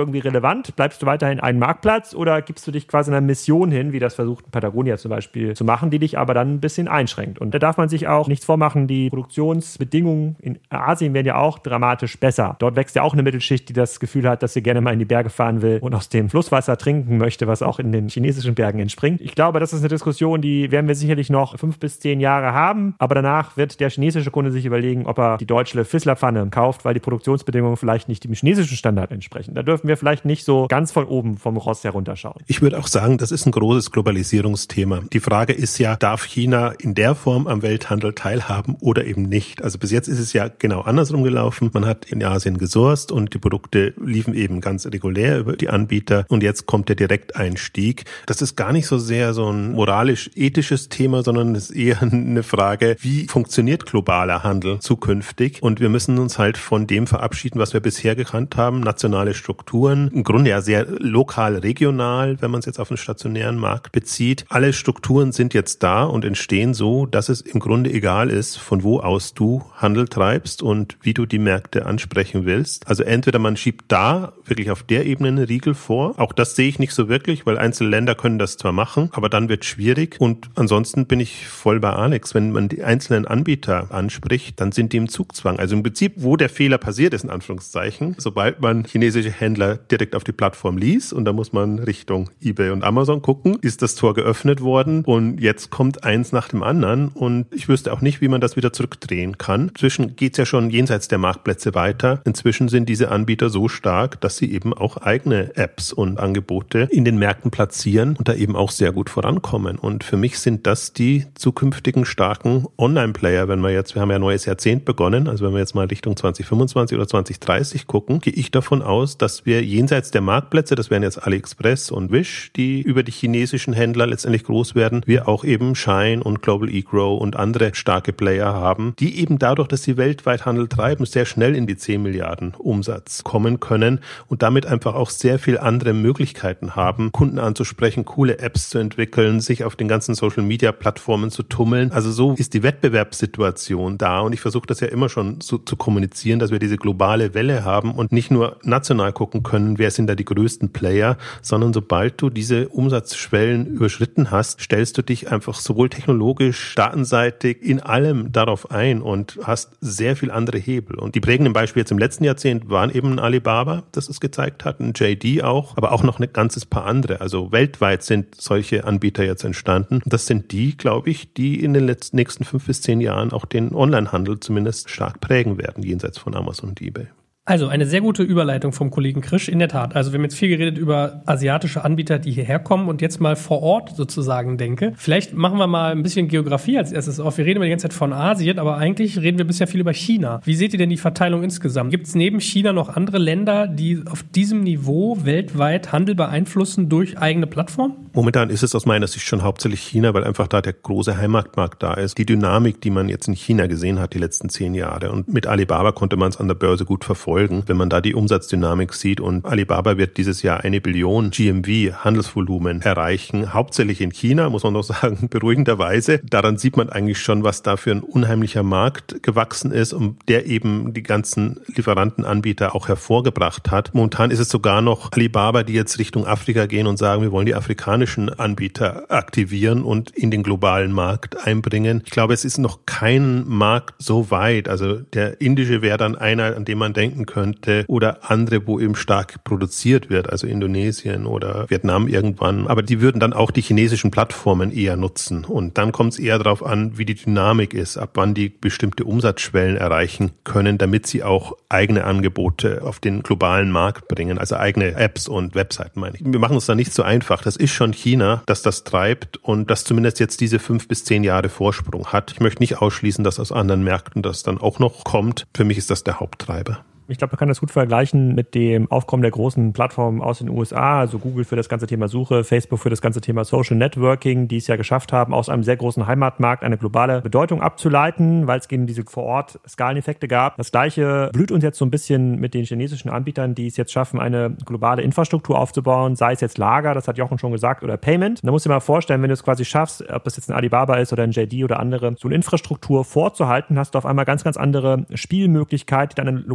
irgendwie relevant? Bleibst du weiterhin ein Marktplatz oder gibst du dich quasi einer Mission hin, wie das versucht Patagonia zum Beispiel zu machen, die dich aber dann ein bisschen einschränkt? Und da darf man sich auch nichts vormachen, die Produktionsbedingungen in Asien werden ja auch dramatisch besser. Dort wächst ja auch eine Mittelschicht, die das Gefühl hat, dass sie gerne mal in die Berge fahren will und aus dem Flusswasser trinken möchte, was auch in den chinesischen Bergen entspringt. Ich glaube, das ist eine Diskussion, die werden wir sicherlich noch 5 bis 10 Jahre haben, aber danach wird der chinesische Kunde sich überlegen, ob er die deutsche Fisslerpfanne kauft, weil die Produktionsbedingungen vielleicht nicht dem chinesischen Standard entsprechen. Da dürfen wir vielleicht nicht so ganz von oben vom Ross herunterschauen. Ich würde auch sagen, das ist ein großes Globalisierungsthema. Die Frage ist ja, darf China in der Form am Welthandel teilhaben oder eben nicht? Also bis jetzt ist es ja genau andersrum gelaufen. Man hat in Asien gesourced und die Produkte liefen eben ganz regulär über die Anbieter und jetzt kommt der Direkteinstieg. Das ist gar nicht so sehr so ein moralisch-ethisches Thema, sondern es ist eher eine Frage, wie funktioniert globaler Handel zukünftig? Und wir müssen uns halt von dem verabschieden, was wir bisher gekannt haben, nationale Strukturen, im Grunde ja sehr lokal, regional, wenn man es jetzt auf den stationären Markt bezieht. Alle Strukturen sind jetzt da und entstehen so, dass es im Grunde egal ist, von wo aus du Handel treibst und wie du die Märkte ansprechen willst. Also entweder man schiebt da wirklich auf der Ebene einen Riegel vor. Auch das sehe ich nicht so wirklich, weil einzelne Länder können das zwar machen, aber dann wird es schwierig. Und ansonsten bin ich voll bei Alex. Wenn man die einzelnen Anbieter anspricht, dann sind die im Zugzwang. Also im Prinzip, wo der Fehler passiert ist, in Anführungszeichen, sobald man chinesische Händler direkt auf die Plattform ließ, und da muss man Richtung eBay und Amazon gucken, ist das Tor geöffnet worden und jetzt kommt eins nach dem anderen und ich wüsste auch nicht, wie man das wieder zurückdrehen kann. Inzwischen geht es ja schon jenseits der Marktplätze weiter. Inzwischen sind diese Anbieter so stark, dass sie eben auch eigene Apps und Angebote in den Märkten platzieren und da eben auch sehr gut vorankommen. Und für mich sind das die zukünftigen starken Online-Player. Wir haben ja ein neues Jahrzehnt begonnen, also wenn wir jetzt mal Richtung 2025 oder 2030 gucken, gehe ich davon aus, dass wir jenseits der Marktplätze, das wären jetzt AliExpress und Wish, die über die chinesischen Händler letztendlich groß werden, wir auch eben Shine und Global eGrow und andere starke Player haben, die eben dadurch, dass sie weltweit Handel treiben, sehr schnell in die 10 Milliarden Umsatz kommen können und damit einfach auch sehr viel andere Möglichkeiten haben, Kunden anzusprechen, coole Apps zu entwickeln, sich auf den ganzen Social-Media-Plattformen zu tummeln. Also so ist die Wettbewerbssituation da und ich versuche das ja immer schon so zu kommunizieren, dass wir diese globale Welle haben und nicht nur national gucken können, wer sind da die größten Player, sondern sobald du diese Umsatzschwellen überschritten hast, stellst du dich einfach sowohl technologisch, datenseitig in allem darauf ein und hast sehr viel andere Hebel. Und die prägenden Beispiele jetzt im letzten Jahrzehnt waren eben ein Alibaba, das es gezeigt hat, ein JD auch, aber auch noch ein ganzes paar andere. Also weltweit sind solche Anbieter jetzt entstanden. Und das sind die, glaube ich, die in den nächsten 5 bis 10 Jahren auch den Onlinehandel zumindest stark prägen werden, jenseits von Amazon und eBay. Also eine sehr gute Überleitung vom Kollegen Krisch, in der Tat. Also wir haben jetzt viel geredet über asiatische Anbieter, die hierher kommen und jetzt mal vor Ort sozusagen denke. Vielleicht machen wir mal ein bisschen Geografie als erstes auf. Wir reden immer die ganze Zeit von Asien, aber eigentlich reden wir bisher viel über China. Wie seht ihr denn die Verteilung insgesamt? Gibt es neben China noch andere Länder, die auf diesem Niveau weltweit Handel beeinflussen durch eigene Plattformen? Momentan ist es aus meiner Sicht schon hauptsächlich China, weil einfach da der große Heimatmarkt da ist. Die Dynamik, die man jetzt in China gesehen hat die letzten 10 Jahre und mit Alibaba konnte man es an der Börse gut verfolgen. Wenn man da die Umsatzdynamik sieht und Alibaba wird dieses Jahr 1 Billion GMV Handelsvolumen erreichen, hauptsächlich in China, muss man doch sagen, beruhigenderweise. Daran sieht man eigentlich schon, was da für ein unheimlicher Markt gewachsen ist und der eben die ganzen Lieferantenanbieter auch hervorgebracht hat. Momentan ist es sogar noch Alibaba, die jetzt Richtung Afrika gehen und sagen, wir wollen die afrikanischen Anbieter aktivieren und in den globalen Markt einbringen. Ich glaube, es ist noch kein Markt so weit. Also der indische wäre dann einer, an dem man denken könnte oder andere, wo eben stark produziert wird, also Indonesien oder Vietnam irgendwann. Aber die würden dann auch die chinesischen Plattformen eher nutzen. Und dann kommt es eher darauf an, wie die Dynamik ist, ab wann die bestimmte Umsatzschwellen erreichen können, damit sie auch eigene Angebote auf den globalen Markt bringen, also eigene Apps und Webseiten, meine ich. Wir machen uns da nicht so einfach. Das ist schon China, das treibt und das zumindest jetzt diese 5 bis 10 Jahre Vorsprung hat. Ich möchte nicht ausschließen, dass aus anderen Märkten das dann auch noch kommt. Für mich ist das der Haupttreiber. Ich glaube, man kann das gut vergleichen mit dem Aufkommen der großen Plattformen aus den USA, also Google für das ganze Thema Suche, Facebook für das ganze Thema Social Networking, die es ja geschafft haben, aus einem sehr großen Heimatmarkt eine globale Bedeutung abzuleiten, weil es eben diese Vor-Ort-Skaleneffekte gab. Das Gleiche blüht uns jetzt so ein bisschen mit den chinesischen Anbietern, die es jetzt schaffen, eine globale Infrastruktur aufzubauen, sei es jetzt Lager, das hat Jochen schon gesagt, oder Payment. Da musst du dir mal vorstellen, wenn du es quasi schaffst, ob das jetzt ein Alibaba ist oder ein JD oder andere, so eine Infrastruktur vorzuhalten, hast du auf einmal ganz, ganz andere Spielmöglichkeiten, die dann ein lokaler Händler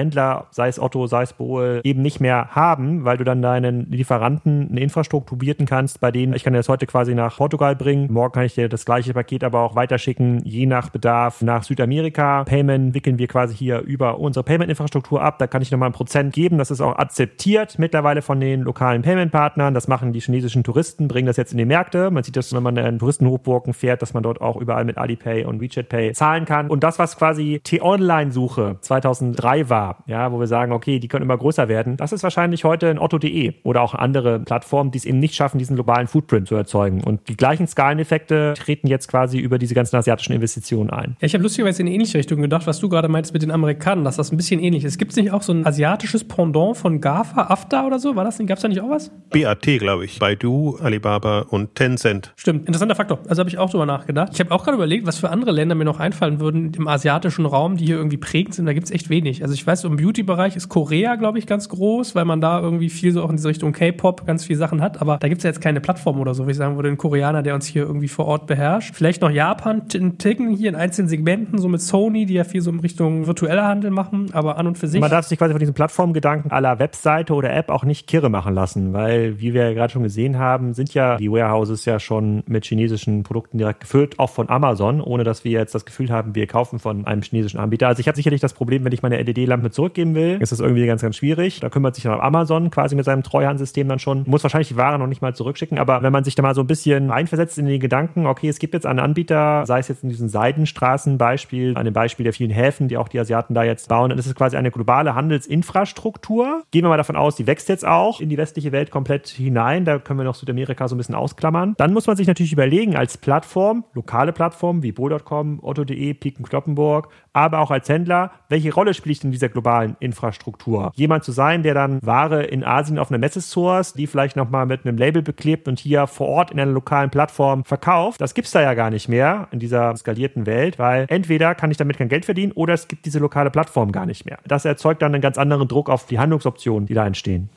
Händler, sei es Otto, sei es Bohl, eben nicht mehr haben, weil du dann deinen Lieferanten eine Infrastruktur bieten kannst, bei denen ich kann das heute quasi nach Portugal bringen, morgen kann ich dir das gleiche Paket aber auch weiterschicken, je nach Bedarf nach Südamerika. Payment wickeln wir quasi hier über unsere Payment-Infrastruktur ab, da kann ich nochmal 1% geben, das ist auch akzeptiert mittlerweile von den lokalen Payment-Partnern, das machen die chinesischen Touristen, bringen das jetzt in die Märkte, man sieht das, wenn man in Touristenhochburgen fährt, dass man dort auch überall mit Alipay und WeChat Pay zahlen kann und das, was quasi T-Online-Suche 2003 war, ja, wo wir sagen, okay, die können immer größer werden, das ist wahrscheinlich heute ein Otto.de oder auch andere Plattformen, die es eben nicht schaffen, diesen globalen Footprint zu erzeugen und die gleichen Skaleneffekte treten jetzt quasi über diese ganzen asiatischen Investitionen ein. Ja, ich habe lustigerweise in eine ähnliche Richtung gedacht, was du gerade meinst mit den Amerikanern, dass das ein bisschen ähnlich ist. Gibt es nicht auch so ein asiatisches Pendant von GAFA, AFTA oder so? Gab es da nicht auch was? BAT, glaube ich. Baidu, Alibaba und Tencent. Stimmt, interessanter Faktor. Also habe ich auch drüber nachgedacht. Ich habe auch gerade überlegt, was für andere Länder mir noch einfallen würden im asiatischen Raum, die hier irgendwie prägend sind. Da gibt es echt wenig. Also ich weiß, im Beauty-Bereich ist Korea, glaube ich, ganz groß, weil man da irgendwie viel so auch in diese Richtung K-Pop ganz viele Sachen hat. Aber da gibt es ja jetzt keine Plattform oder so, wo ich sagen würde, ein Koreaner, der uns hier irgendwie vor Ort beherrscht. Vielleicht noch Japan, ein Ticken hier in einzelnen Segmenten, so mit Sony, die ja viel so in Richtung virtueller Handel machen, aber an und für sich. Man darf sich quasi von diesen Plattformgedanken aller Webseite oder App auch nicht kirre machen lassen, weil, wie wir ja gerade schon gesehen haben, sind ja die Warehouses ja schon mit chinesischen Produkten direkt gefüllt, auch von Amazon, ohne dass wir jetzt das Gefühl haben, wir kaufen von einem chinesischen Anbieter. Also ich habe sicherlich das Problem, wenn ich meine LED-Lampe zurückgeben will, ist das irgendwie ganz, ganz schwierig. Da kümmert sich dann Amazon quasi mit seinem Treuhandsystem dann schon, muss wahrscheinlich die Ware noch nicht mal zurückschicken, aber wenn man sich da mal so ein bisschen reinversetzt in den Gedanken, okay, es gibt jetzt einen Anbieter, sei es jetzt in diesem Seidenstraßenbeispiel, an dem Beispiel der vielen Häfen, die auch die Asiaten da jetzt bauen, dann ist es quasi eine globale Handelsinfrastruktur. Gehen wir mal davon aus, die wächst jetzt auch in die westliche Welt komplett hinein, da können wir noch Südamerika so ein bisschen ausklammern. Dann muss man sich natürlich überlegen, als Plattform, lokale Plattformen wie Bol.com, Otto.de, Piken Kloppenburg, aber auch als Händler, welche Rolle spiele ich in dieser globalen Infrastruktur? Jemand zu sein, der dann Ware in Asien auf einer Messe source, die vielleicht nochmal mit einem Label beklebt und hier vor Ort in einer lokalen Plattform verkauft, das gibt's da ja gar nicht mehr in dieser skalierten Welt, weil entweder kann ich damit kein Geld verdienen oder es gibt diese lokale Plattform gar nicht mehr. Das erzeugt dann einen ganz anderen Druck auf die Handlungsoptionen, die da entstehen.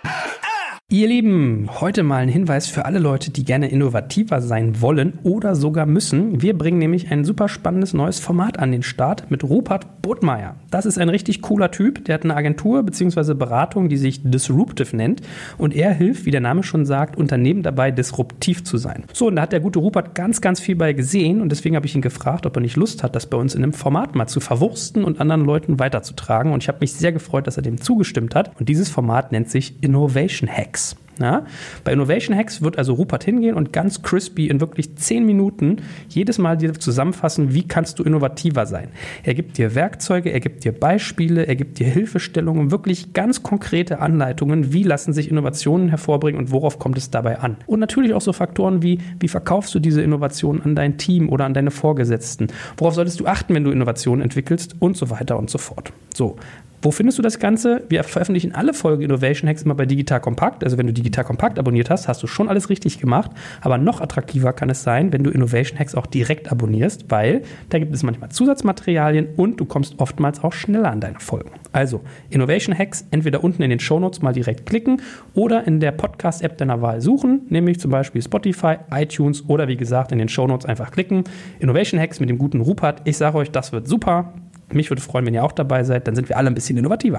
Ihr Lieben, heute mal ein Hinweis für alle Leute, die gerne innovativer sein wollen oder sogar müssen. Wir bringen nämlich ein super spannendes neues Format an den Start mit Rupert Bodmeier. Das ist ein richtig cooler Typ, der hat eine Agentur bzw. Beratung, die sich Disruptive nennt und er hilft, wie der Name schon sagt, Unternehmen dabei, disruptiv zu sein. So, und da hat der gute Rupert ganz, ganz viel bei gesehen und deswegen habe ich ihn gefragt, ob er nicht Lust hat, das bei uns in einem Format mal zu verwursten und anderen Leuten weiterzutragen und ich habe mich sehr gefreut, dass er dem zugestimmt hat und dieses Format nennt sich Innovation Hacks. Ja, bei Innovation Hacks wird also Rupert hingehen und ganz crispy in wirklich 10 Minuten jedes Mal dir zusammenfassen, wie kannst du innovativer sein. Er gibt dir Werkzeuge, er gibt dir Beispiele, er gibt dir Hilfestellungen, wirklich ganz konkrete Anleitungen, wie lassen sich Innovationen hervorbringen und worauf kommt es dabei an. Und natürlich auch so Faktoren wie verkaufst du diese Innovationen an dein Team oder an deine Vorgesetzten, worauf solltest du achten, wenn du Innovationen entwickelst und so weiter und so fort. So. Wo findest du das Ganze? Wir veröffentlichen alle Folgen Innovation Hacks immer bei Digital Compact. Also wenn du Digital Compact abonniert hast, hast du schon alles richtig gemacht. Aber noch attraktiver kann es sein, wenn du Innovation Hacks auch direkt abonnierst, weil da gibt es manchmal Zusatzmaterialien und du kommst oftmals auch schneller an deine Folgen. Also Innovation Hacks entweder unten in den Shownotes mal direkt klicken oder in der Podcast-App deiner Wahl suchen, nämlich zum Beispiel Spotify, iTunes oder wie gesagt in den Shownotes einfach klicken. Innovation Hacks mit dem guten Rupert. Ich sage euch, das wird super. Mich würde freuen, wenn ihr auch dabei seid, dann sind wir alle ein bisschen innovativer.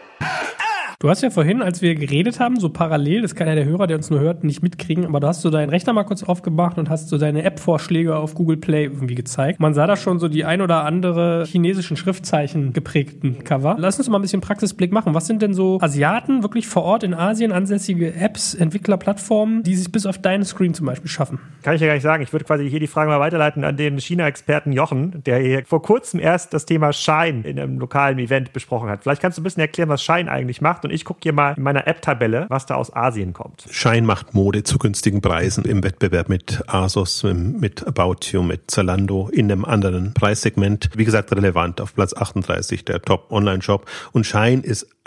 Du hast ja vorhin, als wir geredet haben, so parallel, das kann ja der Hörer, der uns nur hört, nicht mitkriegen, aber du hast so deinen Rechner mal kurz aufgemacht und hast so deine App-Vorschläge auf Google Play irgendwie gezeigt. Man sah da schon so die ein oder andere chinesischen Schriftzeichen geprägten Cover. Lass uns mal ein bisschen Praxisblick machen. Was sind denn so Asiaten, wirklich vor Ort in Asien ansässige Apps, Entwicklerplattformen, die sich bis auf deinen Screen zum Beispiel schaffen? Kann ich ja gar nicht sagen. Ich würde quasi hier die Frage mal weiterleiten an den China-Experten Jochen, der hier vor kurzem erst das Thema Shine in einem lokalen Event besprochen hat. Vielleicht kannst du ein bisschen erklären, was Shine eigentlich macht. Und ich gucke hier mal in meiner App-Tabelle, was da aus Asien kommt. Shine macht Mode zu günstigen Preisen im Wettbewerb mit ASOS, mit About You, mit Zalando in einem anderen Preissegment. Wie gesagt, relevant auf Platz 38 der Top-Online-Shop. Und Shine ist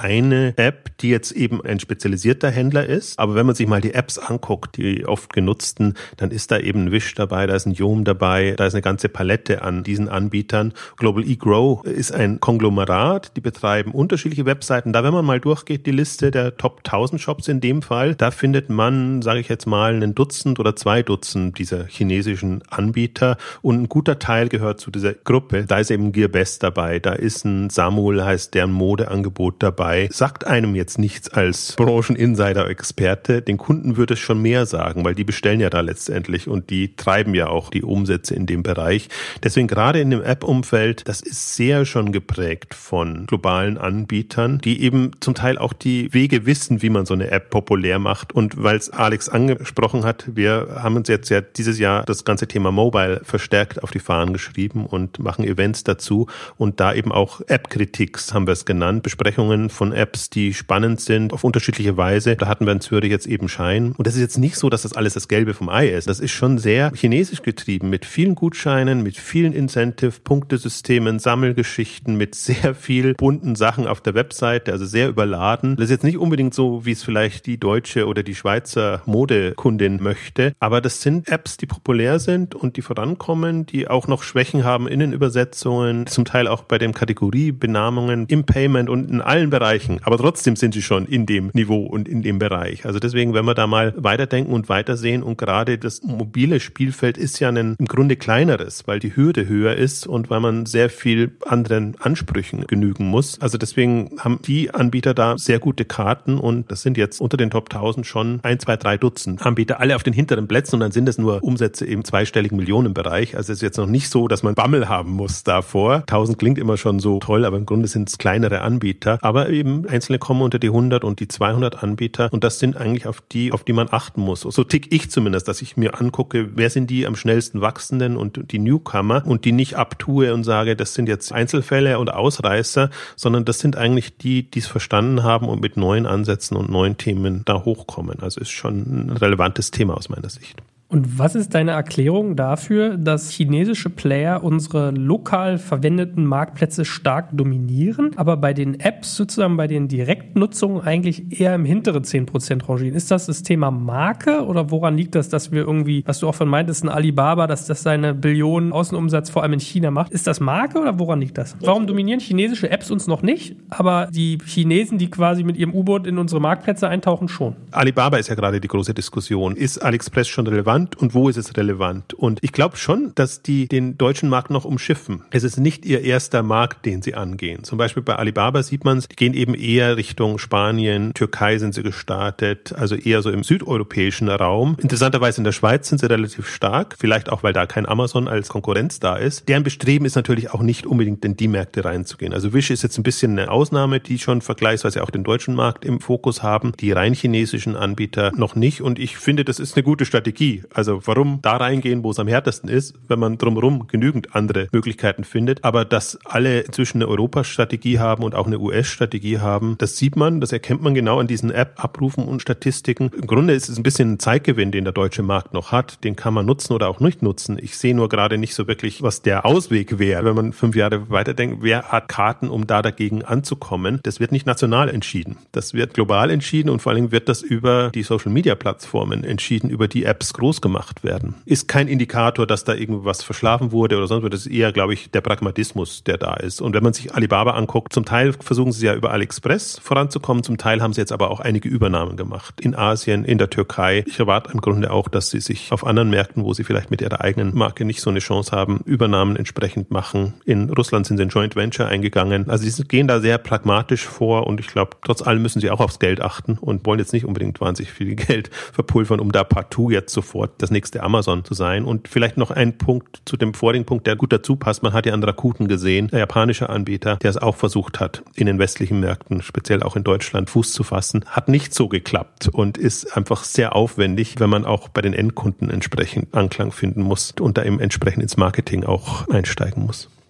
eine App, die jetzt eben ein spezialisierter Händler ist. Aber wenn man sich mal die Apps anguckt, die oft genutzten, dann ist da eben ein Wish dabei, da ist ein Yom dabei, da ist eine ganze Palette an diesen Anbietern. Global eGrow ist ein Konglomerat, die betreiben unterschiedliche Webseiten. Da, wenn man mal durchgeht, die Liste der Top 1000 Shops in dem Fall, da findet man, sage ich jetzt mal, ein Dutzend oder 2 Dutzend dieser chinesischen Anbieter und ein guter Teil gehört zu dieser Gruppe. Da ist eben Gearbest dabei, da ist ein Samul, heißt deren Modeangebot dabei. Sagt einem jetzt nichts als Brancheninsider-Experte. Den Kunden würde es schon mehr sagen, weil die bestellen ja da letztendlich und die treiben ja auch die Umsätze in dem Bereich. Deswegen gerade in dem App-Umfeld, das ist sehr schon geprägt von globalen Anbietern, die eben zum Teil auch die Wege wissen, wie man so eine App populär macht. Und weil es Alex angesprochen hat, wir haben uns jetzt ja dieses Jahr das ganze Thema Mobile verstärkt auf die Fahnen geschrieben und machen Events dazu und da eben auch App-Kritiks haben wir es genannt, Besprechungen von Apps, die spannend sind, auf unterschiedliche Weise. Da hatten wir in Zürich jetzt eben Schein. Und das ist jetzt nicht so, dass das alles das Gelbe vom Ei ist. Das ist schon sehr chinesisch getrieben, mit vielen Gutscheinen, mit vielen Incentive-Punktesystemen, Sammelgeschichten, mit sehr viel bunten Sachen auf der Webseite, also sehr überladen. Das ist jetzt nicht unbedingt so, wie es vielleicht die deutsche oder die Schweizer Modekundin möchte, aber das sind Apps, die populär sind und die vorankommen, die auch noch Schwächen haben in den Übersetzungen, zum Teil auch bei den Kategoriebenamungen, im Payment und in allen Bereichen. Aber trotzdem sind sie schon in dem Niveau und in dem Bereich. Also deswegen, wenn wir da mal weiterdenken und weitersehen und gerade das mobile Spielfeld ist ja im Grunde kleineres, weil die Hürde höher ist und weil man sehr viel anderen Ansprüchen genügen muss. Also deswegen haben die Anbieter da sehr gute Karten und das sind jetzt unter den Top 1000 schon 1, 2, 3 Dutzend Anbieter, alle auf den hinteren Plätzen und dann sind es nur Umsätze im zweistelligen Millionenbereich. Also es ist jetzt noch nicht so, dass man Bammel haben muss davor. 1000 klingt immer schon so toll, aber im Grunde sind es kleinere Anbieter. Aber eben einzelne kommen unter die 100 und die 200 Anbieter und das sind eigentlich auf die man achten muss. So tick ich zumindest, dass ich mir angucke, wer sind die am schnellsten wachsenden und die Newcomer und die nicht abtue und sage, das sind jetzt Einzelfälle und Ausreißer, sondern das sind eigentlich die es verstanden haben und mit neuen Ansätzen und neuen Themen da hochkommen. Also ist schon ein relevantes Thema aus meiner Sicht. Und was ist deine Erklärung dafür, dass chinesische Player unsere lokal verwendeten Marktplätze stark dominieren, aber bei den Apps sozusagen bei den Direktnutzungen eigentlich eher im hinteren 10% rangieren? Ist das Thema Marke oder woran liegt das, dass wir irgendwie, was du auch von meintest, ein Alibaba, dass das seine Billionen Außenumsatz vor allem in China macht? Ist das Marke oder woran liegt das? Warum dominieren chinesische Apps uns noch nicht, aber die Chinesen, die quasi mit ihrem U-Boot in unsere Marktplätze eintauchen, schon? Alibaba ist ja gerade die große Diskussion. Ist AliExpress schon relevant? Und wo ist es relevant? Und ich glaube schon, dass die den deutschen Markt noch umschiffen. Es ist nicht ihr erster Markt, den sie angehen. Zum Beispiel bei Alibaba sieht man es, die gehen eben eher Richtung Spanien, Türkei sind sie gestartet, also eher so im südeuropäischen Raum. Interessanterweise in der Schweiz sind sie relativ stark, vielleicht auch, weil da kein Amazon als Konkurrenz da ist. Deren Bestreben ist natürlich auch nicht unbedingt in die Märkte reinzugehen. Also Wish ist jetzt ein bisschen eine Ausnahme, die schon vergleichsweise auch den deutschen Markt im Fokus haben, die rein chinesischen Anbieter noch nicht. Und ich finde, das ist eine gute Strategie. Also warum da reingehen, wo es am härtesten ist, wenn man drumherum genügend andere Möglichkeiten findet. Aber dass alle inzwischen eine Europastrategie haben und auch eine US-Strategie haben, das sieht man, das erkennt man genau an diesen App-Abrufen und Statistiken. Im Grunde ist es ein bisschen ein Zeitgewinn, den der deutsche Markt noch hat. Den kann man nutzen oder auch nicht nutzen. Ich sehe nur gerade nicht so wirklich, was der Ausweg wäre, wenn man 5 Jahre weiterdenkt. Wer hat Karten, um da dagegen anzukommen? Das wird nicht national entschieden. Das wird global entschieden und vor allem wird das über die Social-Media-Plattformen entschieden, über die Apps groß gemacht werden. Ist kein Indikator, dass da irgendwas verschlafen wurde oder sonst was. Das ist eher, glaube ich, der Pragmatismus, der da ist. Und wenn man sich Alibaba anguckt, zum Teil versuchen sie ja über AliExpress voranzukommen, zum Teil haben sie jetzt aber auch einige Übernahmen gemacht. In Asien, in der Türkei. Ich erwarte im Grunde auch, dass sie sich auf anderen Märkten, wo sie vielleicht mit ihrer eigenen Marke nicht so eine Chance haben, Übernahmen entsprechend machen. In Russland sind sie in Joint Venture eingegangen. Also sie gehen da sehr pragmatisch vor und ich glaube, trotz allem müssen sie auch aufs Geld achten und wollen jetzt nicht unbedingt wahnsinnig viel Geld verpulvern, um da partout jetzt sofort das nächste Amazon zu sein. Und vielleicht noch ein Punkt zu dem vorigen Punkt, der gut dazu passt. Man hat ja an Rakuten gesehen, der japanische Anbieter, der es auch versucht hat, in den westlichen Märkten, speziell auch in Deutschland, Fuß zu fassen, hat nicht so geklappt und ist einfach sehr aufwendig, wenn man auch bei den Endkunden entsprechend Anklang finden muss und da eben entsprechend ins Marketing auch einsteigen muss.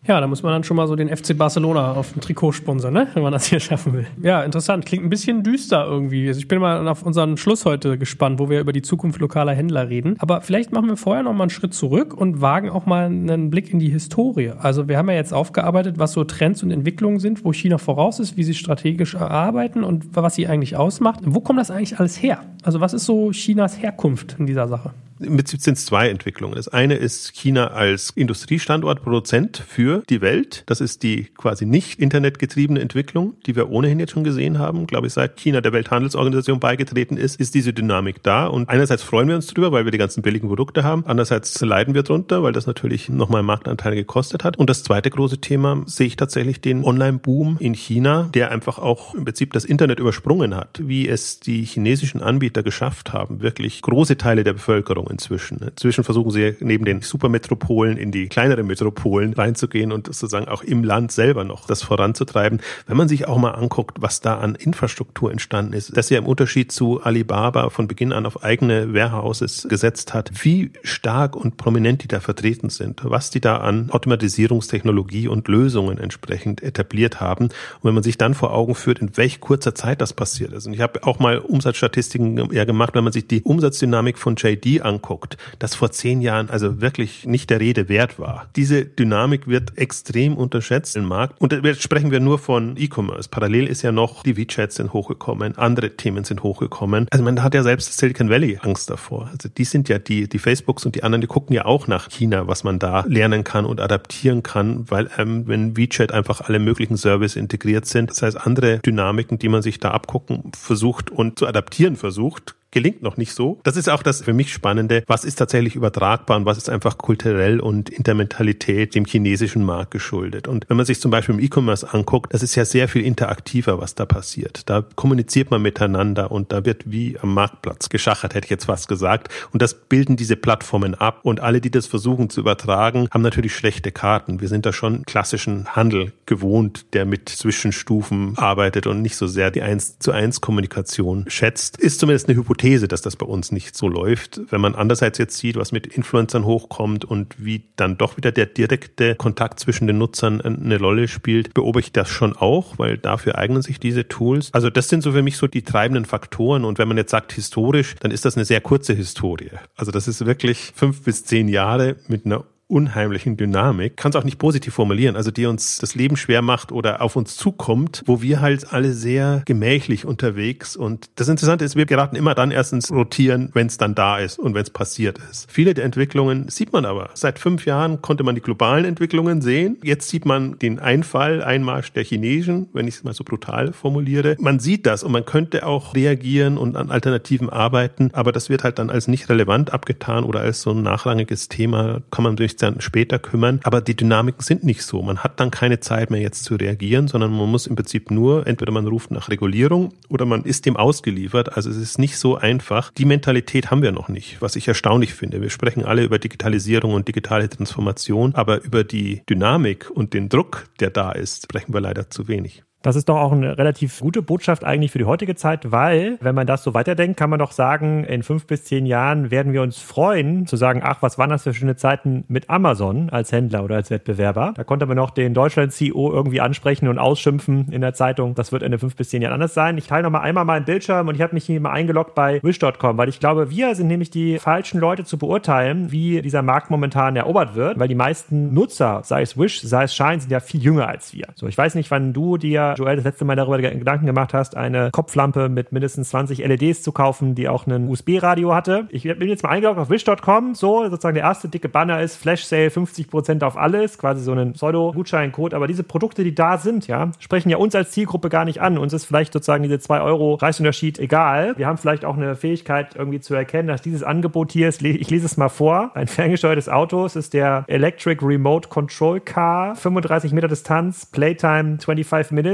Ja, da muss man dann schon mal so den FC Barcelona auf dem Trikot sponsern, ne? Wenn man das hier schaffen will. Ja, interessant. Klingt ein bisschen düster irgendwie. Also ich bin mal auf unseren Schluss heute gespannt, wo wir über die Zukunft lokaler Händler reden. Aber vielleicht machen wir vorher noch mal einen Schritt zurück und wagen auch mal einen Blick in die Historie. Also wir haben ja jetzt aufgearbeitet, was so Trends und Entwicklungen sind, wo China voraus ist, wie sie strategisch arbeiten und was sie eigentlich ausmacht. Wo kommt das eigentlich alles her? Also was ist so Chinas Herkunft in dieser Sache? Im Prinzip sind es zwei Entwicklungen. Das eine ist China als Industriestandort, Produzent für die Welt. Das ist die quasi nicht internetgetriebene Entwicklung, die wir ohnehin jetzt schon gesehen haben. Glaube ich, seit China der Welthandelsorganisation beigetreten ist diese Dynamik da. Und einerseits freuen wir uns drüber, weil wir die ganzen billigen Produkte haben. Andererseits leiden wir drunter, weil das natürlich nochmal Marktanteile gekostet hat. Und das zweite große Thema sehe ich tatsächlich den Online-Boom in China, der einfach auch im Prinzip das Internet übersprungen hat. Wie es die chinesischen Anbieter geschafft haben, wirklich große Teile der Bevölkerung inzwischen. Inzwischen versuchen sie neben den Supermetropolen in die kleineren Metropolen reinzugehen und sozusagen auch im Land selber noch das voranzutreiben. Wenn man sich auch mal anguckt, was da an Infrastruktur entstanden ist, dass ja im Unterschied zu Alibaba von Beginn an auf eigene Warehouses gesetzt hat, wie stark und prominent die da vertreten sind, was die da an Automatisierungstechnologie und Lösungen entsprechend etabliert haben. Und wenn man sich dann vor Augen führt, in welch kurzer Zeit das passiert ist. Und ich habe auch mal Umsatzstatistiken gemacht, wenn man sich die Umsatzdynamik von JD anguckt, das vor 10 Jahren also wirklich nicht der Rede wert war. Diese Dynamik wird extrem unterschätzt im Markt. Und jetzt sprechen wir nur von E-Commerce. Parallel ist ja noch, die WeChats sind hochgekommen, andere Themen sind hochgekommen. Also man hat ja selbst Silicon Valley Angst davor. Also die sind ja die Facebooks und die anderen, die gucken ja auch nach China, was man da lernen kann und adaptieren kann, weil wenn WeChat einfach alle möglichen Services integriert sind, das heißt andere Dynamiken, die man sich da abgucken versucht und zu adaptieren versucht, gelingt noch nicht so. Das ist auch das für mich Spannende. Was ist tatsächlich übertragbar und was ist einfach kulturell und in der Mentalität dem chinesischen Markt geschuldet? Und wenn man sich zum Beispiel im E-Commerce anguckt, das ist ja sehr viel interaktiver, was da passiert. Da kommuniziert man miteinander und da wird wie am Marktplatz geschachert, hätte ich jetzt fast gesagt. Und das bilden diese Plattformen ab. Und alle, die das versuchen zu übertragen, haben natürlich schlechte Karten. Wir sind da schon klassischen Handel gewohnt, der mit Zwischenstufen arbeitet und nicht so sehr die 1:1 Kommunikation schätzt. Ist zumindest eine Hypothese, dass das bei uns nicht so läuft. Wenn man andererseits jetzt sieht, was mit Influencern hochkommt und wie dann doch wieder der direkte Kontakt zwischen den Nutzern eine Rolle spielt, beobachte ich das schon auch, weil dafür eignen sich diese Tools. Also das sind so für mich so die treibenden Faktoren. Und wenn man jetzt sagt historisch, dann ist das eine sehr kurze Historie. Also das ist wirklich 5 bis 10 Jahre mit einer unheimlichen Dynamik, kann es auch nicht positiv formulieren, also die uns das Leben schwer macht oder auf uns zukommt, wo wir halt alle sehr gemächlich unterwegs und das Interessante ist, wir geraten immer dann erst ins Rotieren, wenn es dann da ist und wenn es passiert ist. Viele der Entwicklungen sieht man aber. Seit 5 Jahren konnte man die globalen Entwicklungen sehen. Jetzt sieht man den Einmarsch der Chinesischen, wenn ich es mal so brutal formuliere. Man sieht das und man könnte auch reagieren und an Alternativen arbeiten, aber das wird halt dann als nicht relevant abgetan oder als so ein nachrangiges Thema, kann man durch dann später kümmern, aber die Dynamiken sind nicht so. Man hat dann keine Zeit mehr jetzt zu reagieren, sondern man muss im Prinzip nur, entweder man ruft nach Regulierung oder man ist dem ausgeliefert. Also es ist nicht so einfach. Die Mentalität haben wir noch nicht, was ich erstaunlich finde. Wir sprechen alle über Digitalisierung und digitale Transformation, aber über die Dynamik und den Druck, der da ist, sprechen wir leider zu wenig. Das ist doch auch eine relativ gute Botschaft eigentlich für die heutige Zeit, weil, wenn man das so weiterdenkt, kann man doch sagen, in 5 bis 10 Jahren werden wir uns freuen, zu sagen, ach, was waren das für schöne Zeiten mit Amazon als Händler oder als Wettbewerber. Da konnte man noch den Deutschland-CEO irgendwie ansprechen und ausschimpfen in der Zeitung. Das wird in 5 bis 10 Jahren anders sein. Ich teile noch mal einmal meinen Bildschirm und ich habe mich hier mal eingeloggt bei Wish.com, weil ich glaube, wir sind nämlich die falschen Leute zu beurteilen, wie dieser Markt momentan erobert wird, weil die meisten Nutzer, sei es Wish, sei es Shine, sind ja viel jünger als wir. So, ich weiß nicht, wann du dir, Joel, das letzte Mal darüber Gedanken gemacht hast, eine Kopflampe mit mindestens 20 LEDs zu kaufen, die auch ein USB-Radio hatte. Ich bin jetzt mal eingeloggt auf Wish.com, so sozusagen der erste dicke Banner ist Flash Sale 50% auf alles, quasi so ein Pseudo-Gutscheincode, aber diese Produkte, die da sind, ja, sprechen ja uns als Zielgruppe gar nicht an. Uns ist vielleicht sozusagen diese 2 € Preisunterschied egal. Wir haben vielleicht auch eine Fähigkeit irgendwie zu erkennen, dass dieses Angebot hier ist, ich lese es mal vor, ein ferngesteuertes Auto, es ist der Electric Remote Control Car, 35 Meter Distanz, Playtime 25 Minutes,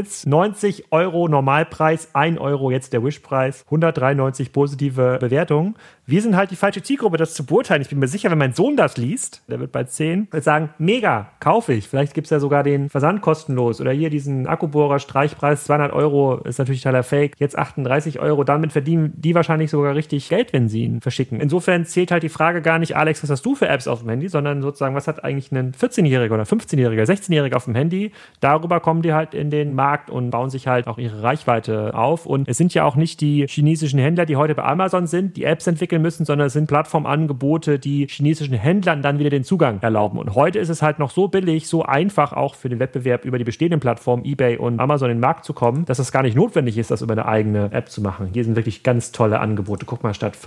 Puls, 90 € Normalpreis, 1 € jetzt der Wish-Preis, 193 positive Bewertungen. Wir sind halt die falsche Zielgruppe, das zu beurteilen. Ich bin mir sicher, wenn mein Sohn das liest, der wird bald 10, wird sagen, mega, kaufe ich. Vielleicht gibt es ja sogar den Versand kostenlos. Oder hier diesen Akkubohrer, Streichpreis, 200 €, ist natürlich totaler Fake. Jetzt 38 €. Damit verdienen die wahrscheinlich sogar richtig Geld, wenn sie ihn verschicken. Insofern zählt halt die Frage gar nicht, Alex, was hast du für Apps auf dem Handy, sondern sozusagen, was hat eigentlich ein 14-Jähriger oder 15-Jähriger, 16-Jähriger auf dem Handy? Darüber kommen die halt in den Markt und bauen sich halt auch ihre Reichweite auf. Und es sind ja auch nicht die chinesischen Händler, die heute bei Amazon sind, die Apps entwickeln müssen, sondern es sind Plattformangebote, die chinesischen Händlern dann wieder den Zugang erlauben. Und heute ist es halt noch so billig, so einfach auch für den Wettbewerb über die bestehenden Plattformen eBay und Amazon in den Markt zu kommen, dass es gar nicht notwendig ist, das über eine eigene App zu machen. Hier sind wirklich ganz tolle Angebote. Guck mal, statt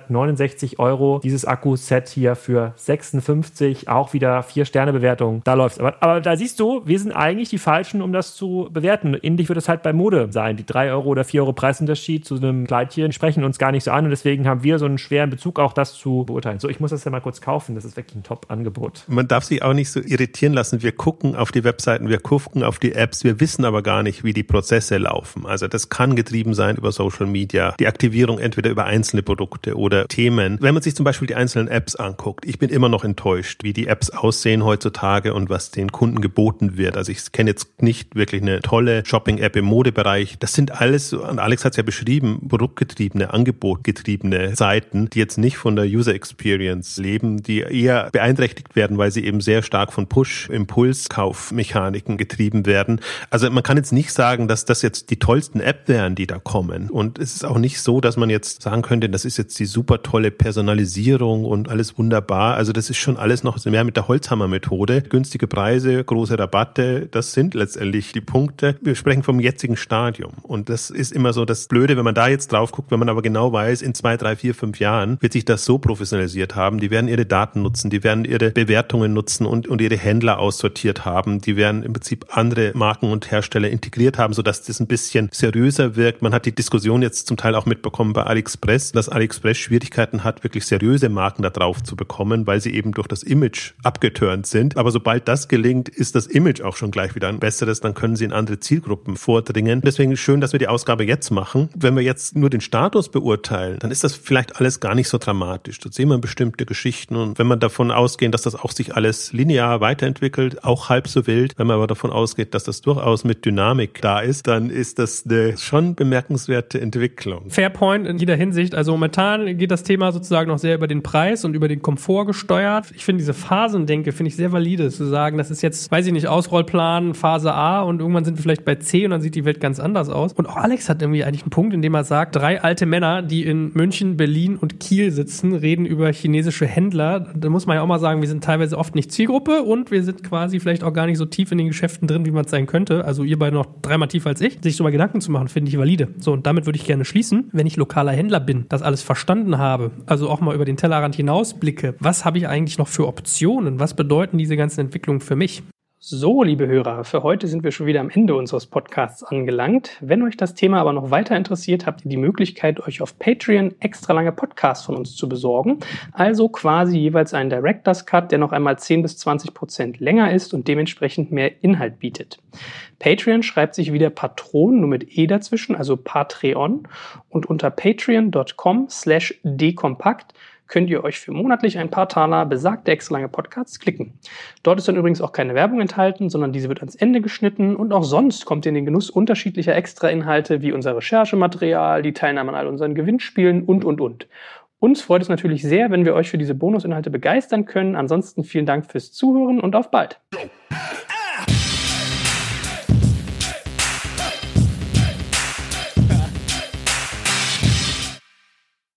569 € dieses Akku-Set hier für 56, auch wieder 4-Sterne-Bewertung. Da läuft's. Aber da siehst du, wir sind eigentlich die Falschen, um das zu bewerten. Ähnlich wird es halt bei Mode sein. Die 3 € oder 4 € Preisunterschied zu einem Kleidchen sprechen uns gar nicht so an und deswegen haben wir so einen schweren Bezug auch, das zu beurteilen. So, ich muss das ja mal kurz kaufen. Das ist wirklich ein Top-Angebot. Man darf sich auch nicht so irritieren lassen. Wir gucken auf die Webseiten, wir gucken auf die Apps, wir wissen aber gar nicht, wie die Prozesse laufen. Also das kann getrieben sein über Social Media, die Aktivierung entweder über einzelne Produkte oder Themen. Wenn man sich zum Beispiel die einzelnen Apps anguckt, ich bin immer noch enttäuscht, wie die Apps aussehen heutzutage und was den Kunden geboten wird. Also ich kenne jetzt nicht wirklich eine tolle Shopping-App im Modebereich. Das sind alles, und Alex hat es ja beschrieben, produktgetriebene, angebotgetriebene Seiten, die jetzt nicht von der User Experience leben, die eher beeinträchtigt werden, weil sie eben sehr stark von Push-Impulskaufmechaniken getrieben werden. Also man kann jetzt nicht sagen, dass das jetzt die tollsten App wären, die da kommen. Und es ist auch nicht so, dass man jetzt sagen könnte, das ist jetzt die super tolle Personalisierung und alles wunderbar. Also das ist schon alles noch mehr mit der Holzhammer-Methode. Günstige Preise, große Rabatte, das sind letztendlich die Punkte. Wir sprechen vom jetzigen Stadium. Und das ist immer so das Blöde, wenn man da jetzt drauf guckt, wenn man aber genau weiß, in 2, 3, 4, 5 Jahren wird sich das so professionalisiert haben. Die werden ihre Daten nutzen, die werden ihre Bewertungen nutzen und ihre Händler aussortiert haben. Die werden im Prinzip andere Marken und Hersteller integriert haben, sodass das ein bisschen seriöser wirkt. Man hat die Diskussion jetzt zum Teil auch mitbekommen bei AliExpress, dass AliExpress Schwierigkeiten hat, wirklich seriöse Marken da drauf zu bekommen, weil sie eben durch das Image abgeturnt sind. Aber sobald das gelingt, ist das Image auch schon gleich wieder ein besseres. Dann können sie in andere Zielgruppen vordringen. Deswegen ist schön, dass wir die Ausgabe jetzt machen. Wenn wir jetzt nur den Status beurteilen, dann ist das vielleicht alles gar nicht so dramatisch. Da sehen wir bestimmte Geschichten und wenn man davon ausgeht, dass das auch sich alles linear weiterentwickelt, auch halb so wild, wenn man aber davon ausgeht, dass das durchaus mit Dynamik da ist, dann ist das eine schon bemerkenswerte Entwicklung. Fairpoint in jeder Hinsicht. Also momentan geht das Thema sozusagen noch sehr über den Preis und über den Komfort gesteuert. Ich finde diese Phasendenke, finde ich sehr valide, zu sagen, das ist jetzt, weiß ich nicht, Ausrollplan, Phase A und irgendwann sind wir vielleicht bei C und dann sieht die Welt ganz anders aus. Und auch Alex hat irgendwie eigentlich einen Punkt, in dem er sagt, 3 alte Männer, die in München, Berlin und Kiel sitzen, reden über chinesische Händler. Da muss man ja auch mal sagen, wir sind teilweise oft nicht Zielgruppe und wir sind quasi vielleicht auch gar nicht so tief in den Geschäften drin, wie man es sein könnte. Also ihr beide noch 3-mal tiefer als ich. Sich so mal Gedanken zu machen, finde ich valide. So, und damit würde ich gerne schließen. Wenn ich lokaler Händler bin, das alles verstanden habe, also auch mal über den Tellerrand hinausblicke, was habe ich eigentlich noch für Optionen? Was bedeuten diese ganzen Entwicklungen für mich? So, liebe Hörer, für heute sind wir schon wieder am Ende unseres Podcasts angelangt. Wenn euch das Thema aber noch weiter interessiert, habt ihr die Möglichkeit, euch auf Patreon extra lange Podcasts von uns zu besorgen. Also quasi jeweils einen Director's Cut, der noch einmal 10-20% länger ist und dementsprechend mehr Inhalt bietet. Patreon schreibt sich wieder Patron, nur mit E dazwischen, also Patreon. Und unter patreon.com/dekompakt könnt ihr euch für monatlich ein paar Taler besagte extra lange Podcasts klicken. Dort ist dann übrigens auch keine Werbung enthalten, sondern diese wird ans Ende geschnitten und auch sonst kommt ihr in den Genuss unterschiedlicher Extra-Inhalte wie unser Recherchematerial, die Teilnahme an all unseren Gewinnspielen und. Uns freut es natürlich sehr, wenn wir euch für diese Bonusinhalte begeistern können. Ansonsten vielen Dank fürs Zuhören und auf bald.